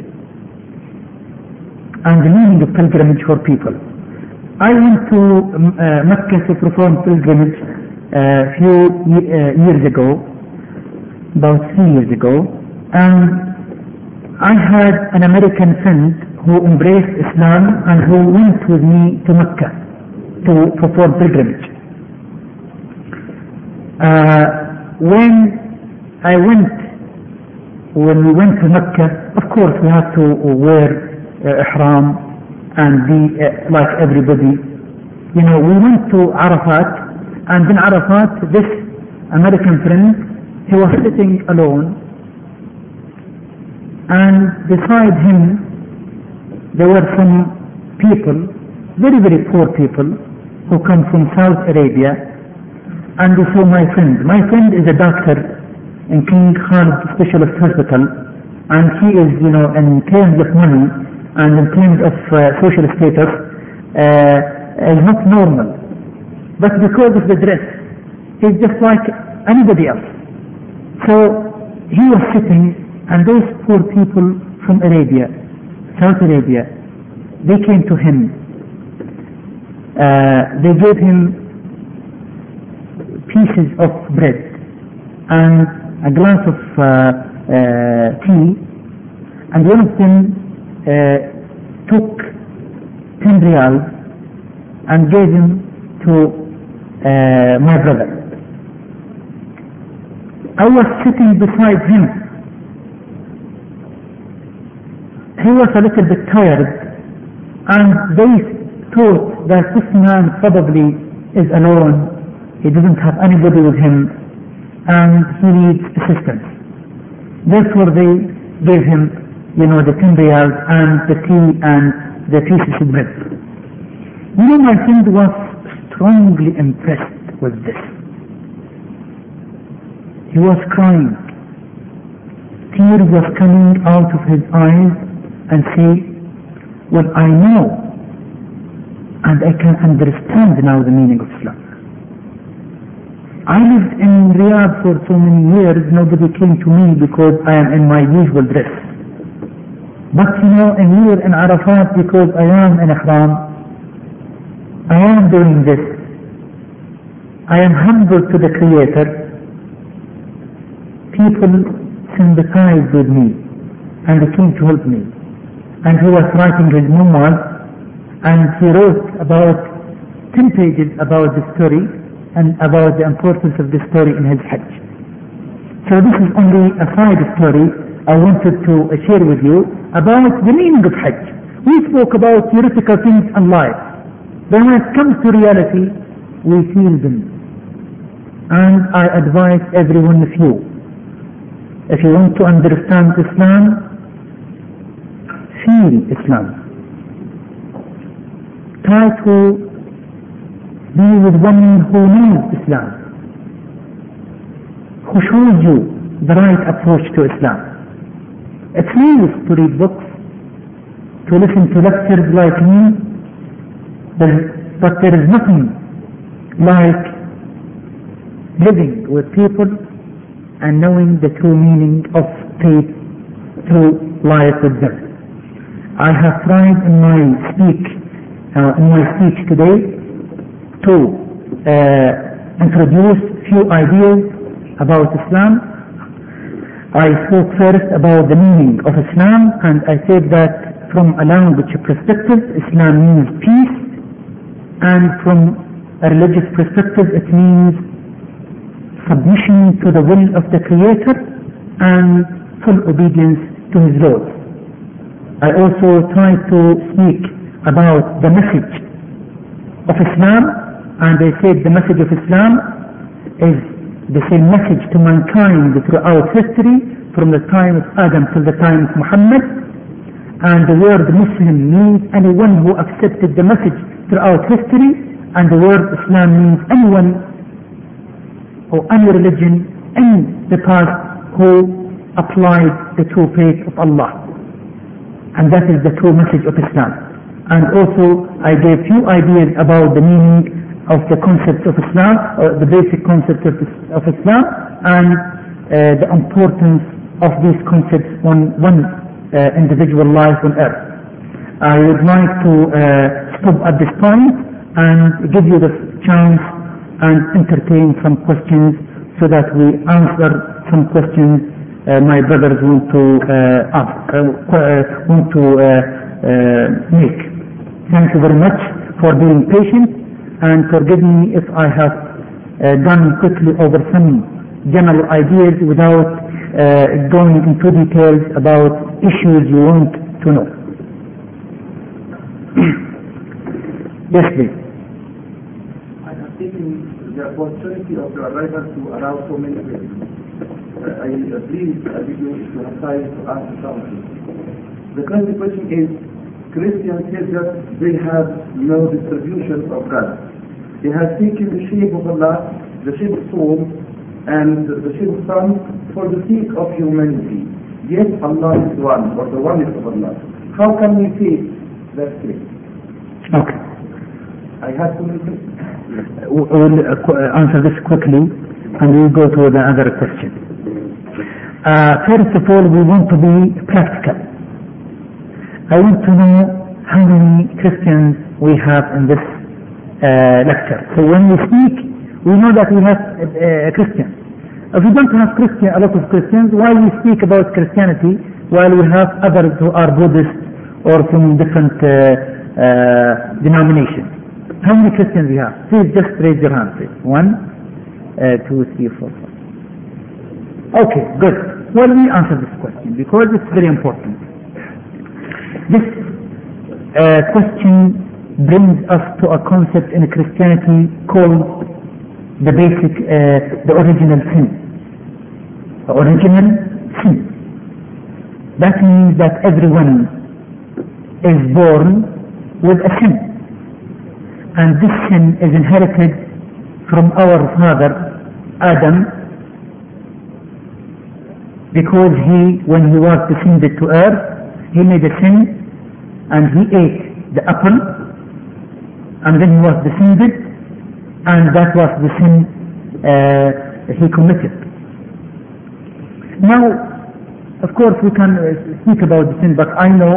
and the meaning of pilgrimage for people. I went to Mecca to perform pilgrimage a few years ago, about 3 years ago, And I had an American friend who embraced Islam and who went with me to Mecca to perform pilgrimage. When we went to Mecca, of course we have to wear ihram and be like everybody. You know, we went to Arafat, and in Arafat, this American friend, he was sitting alone, and beside him there were some people, very, very poor people, who come from Saudi Arabia, and they saw my friend. My friend is a doctor in King Khalid Specialist Hospital, and he is, you know, in terms of money and in terms of social status, is not normal. But because of the dress, he's just like anybody else. So he was sitting, and those poor people from Arabia, Saudi Arabia, they came to him. They gave him pieces of bread and a glass of tea, and one of them took 10 riyals and gave him to my brother. I was sitting beside him. He was a little bit tired, and they thought that this man probably is alone. He doesn't have anybody with him, and he needs assistance. Therefore they gave him, you know, the 10 riyals and the tea and the pieces of bread. You know, my friend was strongly impressed with this. He was crying. Tears was coming out of his eyes, and say, well, I know and I can understand now the meaning of Islam. I lived in Riyadh for so many years, nobody came to me because I am in my usual dress. But you know, here in Arafat, because I am in Ihram, I am doing this. I am humble to the Creator. People sympathized with me and they came to help me. And he was writing his memoirs, and he wrote about 10 pages about the story and about the importance of the story in his Hajj. So this is only a side story I wanted to share with you about the meaning of Hajj. We spoke about theoretical things and life, but when it comes to reality, we feel them. And I advise every one of you, if you want to understand Islam, feel Islam. Try to be with one who knows Islam, who shows you the right approach to Islam. It's nice to read books, to listen to lectures like me, but there is nothing like living with people and knowing the true meaning of faith through life with them. I have tried in my speech today to introduce few ideas about Islam. I spoke first about the meaning of Islam, and I said that from a language perspective, Islam means peace, and from a religious perspective, it means submission to the will of the Creator and full obedience to His laws. I also tried to speak about the message of Islam, and I said the message of Islam is the same message to mankind throughout history, from the time of Adam till the time of Muhammad. And the word Muslim means anyone who accepted the message throughout history, and the word Islam means anyone or any religion in the past who applied the true faith of Allah. And that is the true message of Islam. And also I gave few ideas about the meaning of the concept of Islam, or the basic concept of Islam, and the importance of these concepts on one individual life on earth. I would like to stop at this point and give you the chance and entertain some questions, so that we answer some questions my brothers want to make. Thank you very much for being patient, and forgive me if I have gone quickly over some general ideas without going into details about issues you want to know. Yes, please. I have taken the opportunity of your arrival to allow so many questions. Please, I beg you to have time to ask something. The first question is, Christians say that they have no distribution of God. They have taken the shape of Allah, the shape of soul, and the shape of son for the sake of humanity. Yes, Allah is one, or the oneness of Allah. How can we say that thing? Okay. I have to listen. We'll answer this quickly, and we'll go to the other question. First of all, we want to be practical. I want to know how many Christians we have in this lecture. So when we speak, we know that we have Christians. If we don't have a lot of Christians, why we speak about Christianity while we have others who are Buddhists or from different denominations? How many Christians we have? Please just raise your hand, please. 1, 2, 3, 4, 5. Okay, good. Well, we answer this question because it's very important. This question brings us to a concept in Christianity called the original sin. The original sin. That means that everyone is born with a sin. And this sin is inherited from our father, Adam, because when he was descended to earth, he made a sin and he ate the apple, and then he was descended, and that was the sin he committed. Now, of course, we can speak about the sin, but I know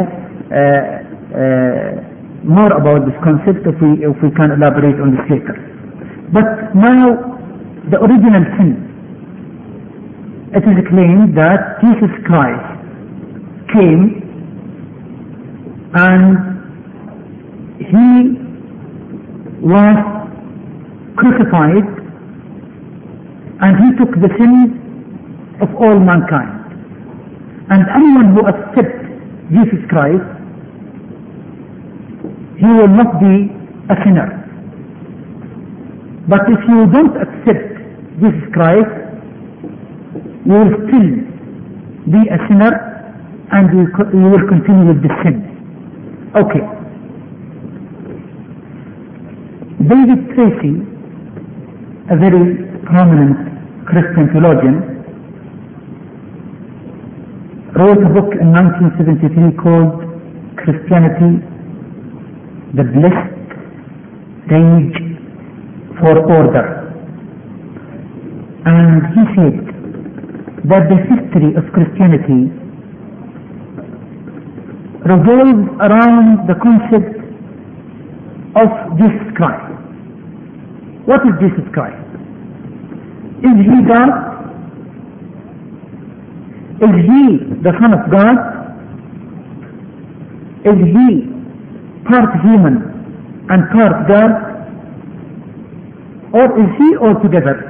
more about this concept if we can elaborate on this later. But now, the original sin, it is claimed that Jesus Christ came and he was crucified and he took the sins of all mankind. And anyone who accepts Jesus Christ, he will not be a sinner. But if you don't accept Jesus Christ, you will still be a sinner and you will continue with the sin. Okay. David Tracy, a very prominent Christian theologian, wrote a book in 1973 called Christianity, the Blessed Rage for Order. And he said that the history of Christianity revolves around the concept of Jesus Christ. What is Jesus Christ? Is he God? Is he the Son of God? Is he part human and part God? Or is he altogether?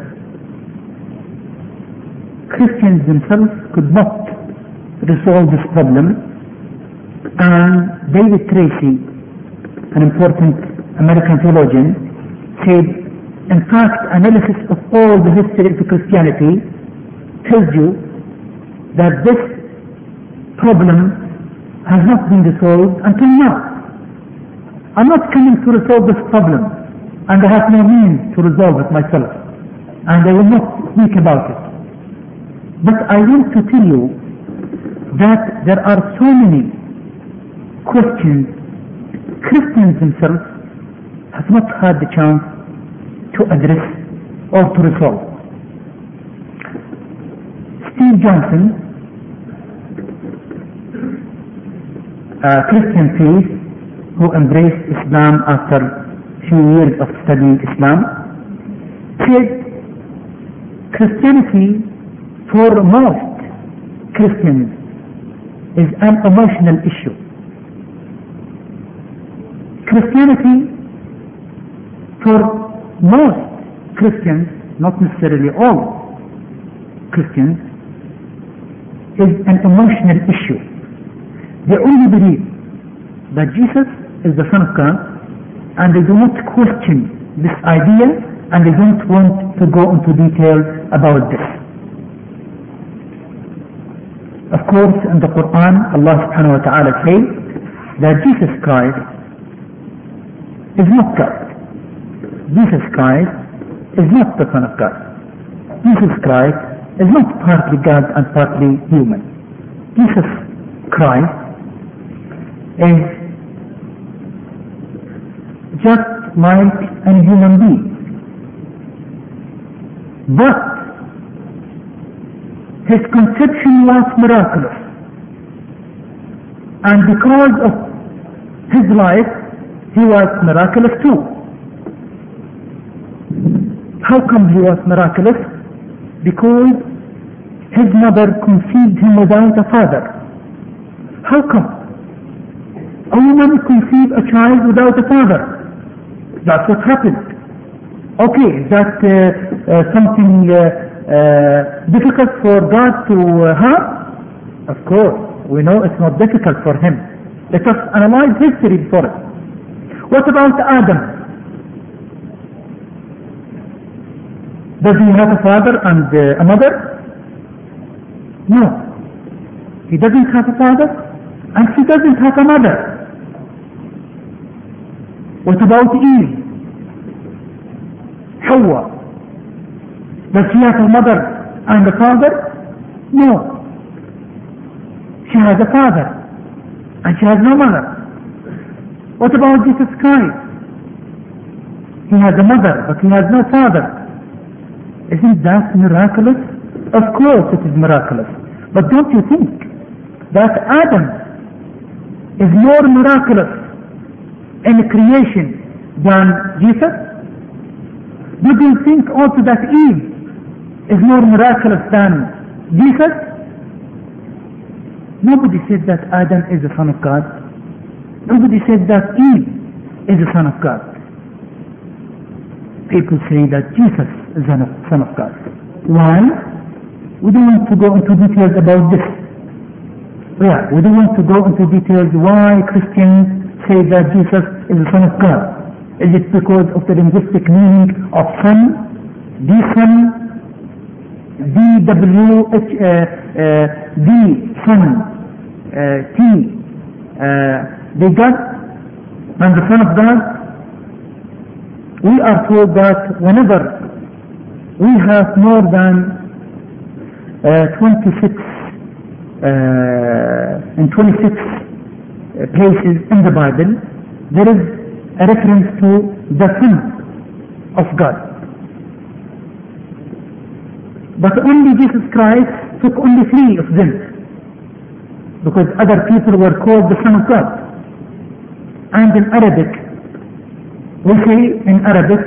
Christians themselves could not resolve this problem, and David Tracy, an important American theologian, said, in fact, analysis of all the history of Christianity tells you that this problem has not been resolved until now. I'm not coming to resolve this problem, and I have no means to resolve it myself, and I will not speak about it. But I want to tell you that there are so many questions Christians themselves have not had the chance to address or to resolve. Steve Johnson, a Christian priest who embraced Islam after a few years of studying Islam, said Christianity for most Christians is an emotional issue. Christianity, for most Christians, not necessarily all Christians, is an emotional issue. They only believe that Jesus is the Son of God, and they do not question this idea, and they don't want to go into details about this. Of course, in the Quran, Allah subhanahu wa ta'ala says that Jesus Christ is not God. Jesus Christ is not the Son of God. Jesus Christ is not partly God and partly human. Jesus Christ is just like a human being. But his conception was miraculous. And because of his life, he was miraculous too. How come he was miraculous? Because his mother conceived him without a father. How come? A woman conceived a child without a father. That's what happened. Okay, is that something difficult for God to have? Of course, we know it's not difficult for him. Let us analyze history for it. What about Adam? Does he have a father and a mother? No. He doesn't have a father and he doesn't have a mother. What about Eve? Hawa? Does she have a mother and a father? No. She has a father and she has no mother. What about Jesus Christ? He has a mother but he has no father. Isn't that miraculous? Of course it is miraculous. But don't you think that Adam is more miraculous in creation than Jesus? Do you think also that Eve is more miraculous than Jesus? Nobody said that Adam is the son of God. Nobody said that Eve is the son of God. People say that Jesus is the son of God. Why? We don't want to go into details about this. Yeah, we don't want to go into details why Christians say that Jesus is the Son of God. Is it because of the linguistic meaning of Son, the Son, D-W-H, D, Son, T, the God, and the Son of God? We are told that whenever we have more than 26 places in the Bible, there is a reference to the Son of God. But only Jesus Christ took only 3 of them, because other people were called the Son of God. And in Arabic, we say in Arabic,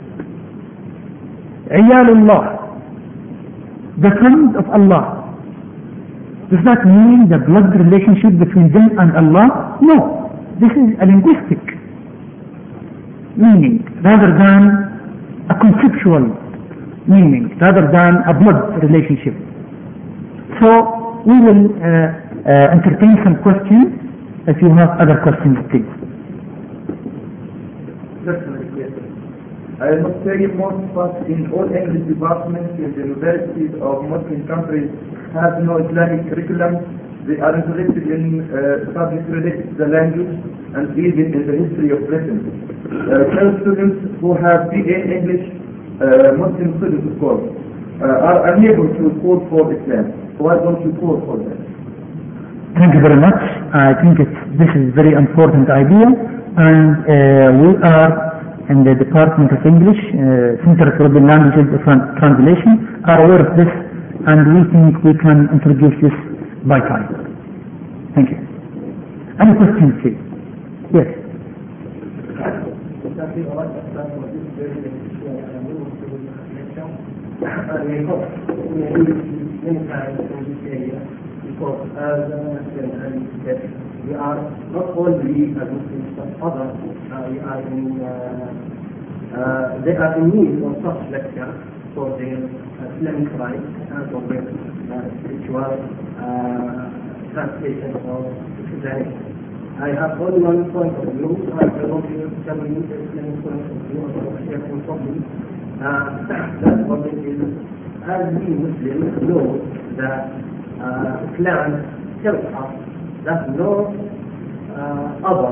Iyalullah, the sons of Allah. Does that mean the blood relationship between them and Allah? No. This is a linguistic meaning rather than a conceptual meaning, rather than a blood relationship. So we will entertain some questions. If you have other questions, please. I must say most parts in all English departments in the universities of Muslim countries have no Islamic curriculum. They are interested in subjects related to the language and even in the history of Britain. Some students who have BA in English, Muslim students of course, are unable to call for Islam. Why don't you call for that? Thank you very much. I think this is a very important idea, and we are in the Department of English, Center for the Languages Translation, are aware of this, and we think we can introduce this by time. Thank you. Any questions, please? Yes. Because as Ali said, we are not only Muslims but others. We are in, they are in need of such lecture for their Islamic rights and for their spiritual translation of Christianity. I have only one point of view. I want to tell you the Islamic point of view about sharing something. That what it is. As we Muslims know that Islam tells us that no other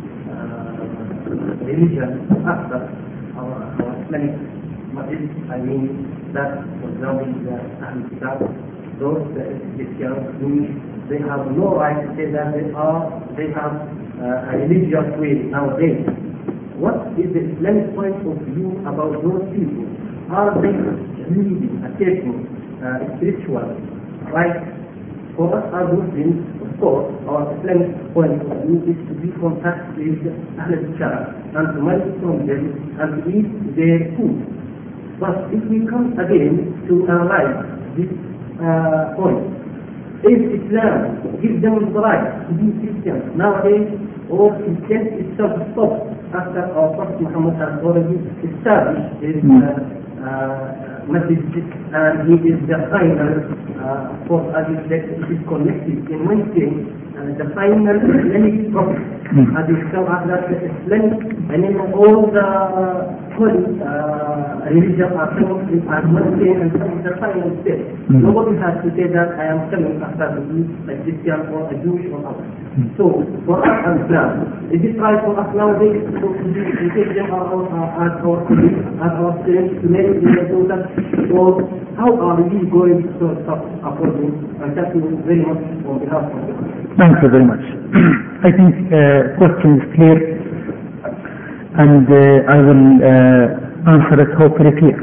religion after our Islamic Masjid, I mean that, for example, the Ahlul Kitab, those Christians, they have no right to say that they have a religious way nowadays. What is the Islamic point of view about those people? Are they really taking spiritual rights? For us as Muslims, of course, our Islamic point of view is to be contact with Ahlul Kitab and to marry from them and to eat their food. But if we come again to analyze this point, if Islam gives them the right to be Christians nowadays, or Christian itself stopped after our Prophet Muhammad has already established his message, and he is the final, for as you said, it is connected in one thing, the final Islamic prophet. As you tell us that the Islamic, I mean all the holy religions are coming in as one thing, and this is the final step. Nobody has to say that I am coming after to be a Christian or a Jewish or other. So for us as Islam, is it right for us nowadays to take them as our colleagues, as our students, to make their daughters? So how are we going to stop opposing? And thank you very much on behalf of the Thank you very much. I think question is clear, and I will answer it hopefully clear.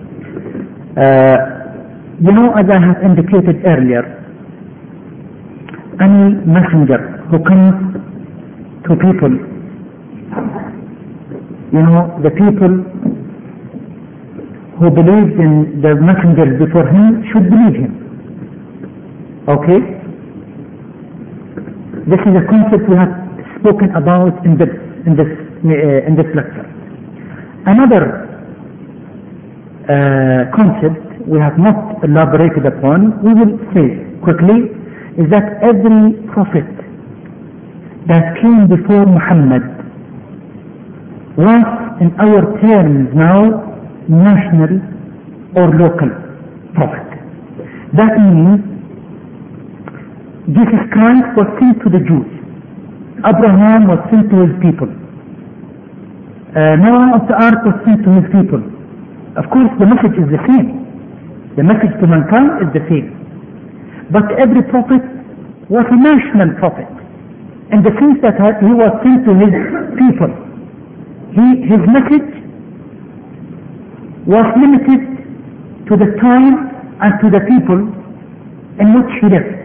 As I have indicated earlier, any messenger who comes to people, the people who believed in the messengers before him should believe him. Okay? This is a concept we have spoken about in this lecture. Another concept we have not elaborated upon, we will say quickly, is that every prophet that came before Muhammad was, in our terms now, national or local prophet. That means Jesus Christ was sent to the Jews. Abraham was sent to his people. Noah of the ark was sent to his people. Of course, the message is the same. The message to mankind is the same. But every prophet was a national prophet, in the sense that he was sent to his people. His message was limited to the time and to the people in which he lived.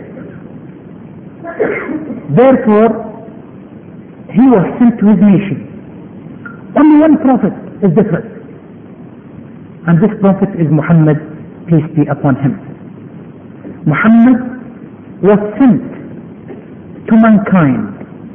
Therefore, he was sent to his nation. Only one prophet is different, and this prophet is Muhammad, peace be upon him. Muhammad was sent to mankind.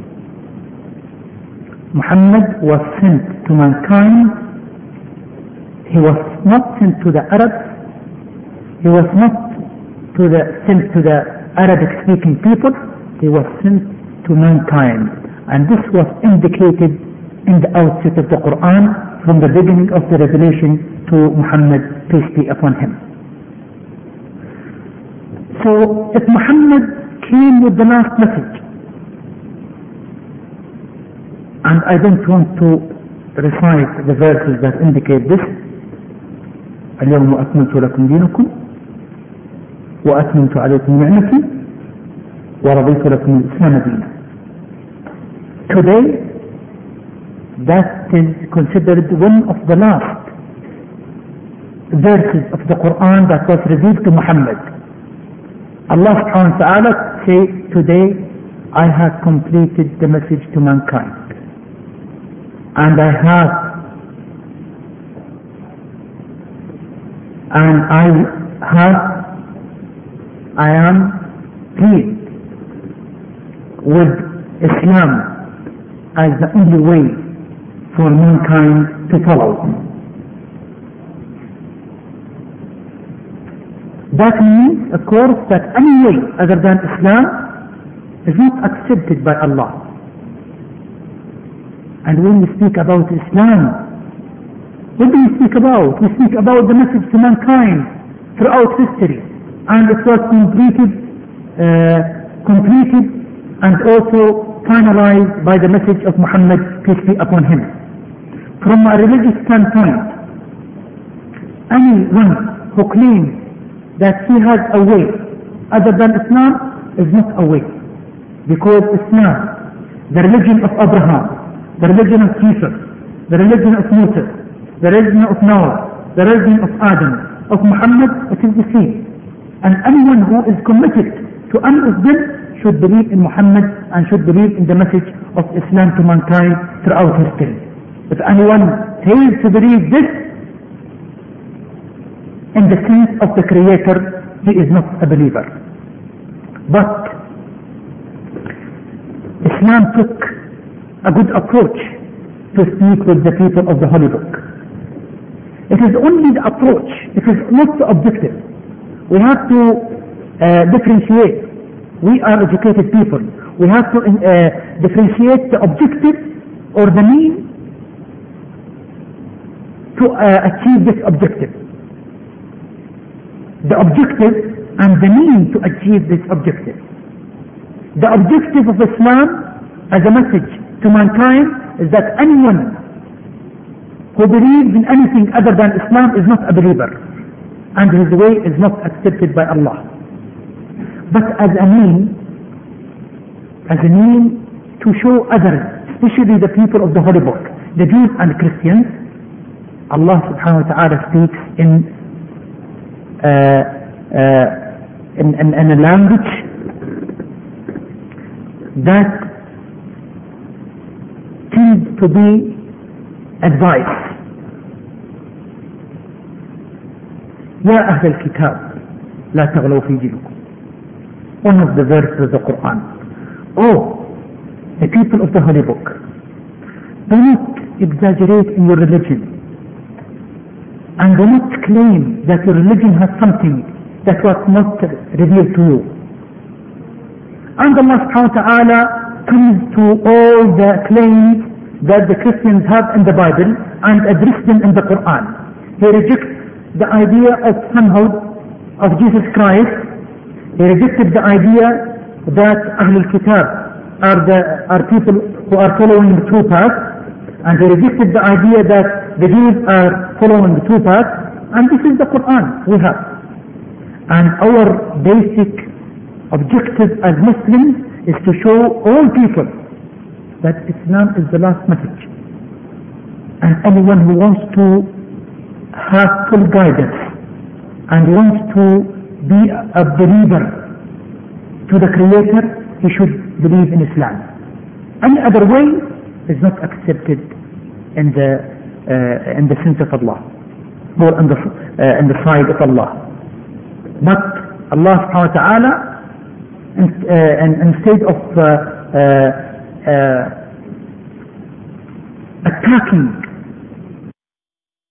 Muhammad was sent to mankind. He was not sent to the Arabs. He was not sent to the Arabic-speaking people. He was sent to mankind. And this was indicated in the outset of the Quran from the beginning of the revelation to Muhammad, peace be upon him. So if Muhammad came with the last message, and I don't want to recite the verses that indicate this, اليوم أكملت لكم دينكم وأتممت عليكم نعمتي ورضيت لكم الإسلام دينا. Today, that is considered one of the last verses of the Quran that was revealed to Muhammad. Allah subhanahu wa ta'ala says, today I have completed the message to mankind. And I am pleased with Islam as the only way for mankind to follow. That means, of course, that any way other than Islam is not accepted by Allah. And when we speak about Islam, what do we speak about? We speak about the message to mankind throughout history, and it was completed and also finalized by the message of Muhammad, peace be upon him. From a religious standpoint, anyone who claims that he has a way other than Islam is not a way, because Islam, the religion of Abraham, the religion of Jesus, the religion of Moses, the religion of Noah, the religion of Adam, of Muhammad, it is the same. And anyone who is committed to any of them should believe in Muhammad and should believe in the message of Islam to mankind throughout history. If anyone fails to believe this in the sense of the Creator, he is not a believer. But Islam took a good approach to speak with the people of the Holy Book. It is only the approach, it is not the objective. We have to differentiate. We are educated people. We have to differentiate the objective or the mean to achieve this objective. The objective and the mean to achieve this objective. The objective of Islam as a message to mankind is that anyone who believes in anything other than Islam is not a believer, and his way is not accepted by Allah. But as a mean to show others, especially the people of the Holy Book, the Jews and Christians, Allah subhanahu wa ta'ala speaks in a language that tends to be advice. يا أهل الكتاب لا تغلوا في دينكم. One of the verses of the Quran. Oh, the people of the Holy Book, do not exaggerate in your religion, and do not claim that your religion has something that was not revealed to you. And Allah subhanahu wa ta'ala comes to all the claims that the Christians have in the Bible and address them in the Quran. He rejects the idea of sonhood of Jesus Christ. He rejected the idea that Ahlul Kitab are people who are following the true path, and he rejected the idea that the Jews are following the true path, and this is the Quran we have. And our basic objective as Muslims is to show all people that Islam is the last message, and anyone who wants to have full guidance and wants to be a believer to the Creator, he should believe in Islam. Any other way is not accepted in the sense of Allah, or in the side of Allah. But Allah subhanahu wa ta'ala, instead of attacking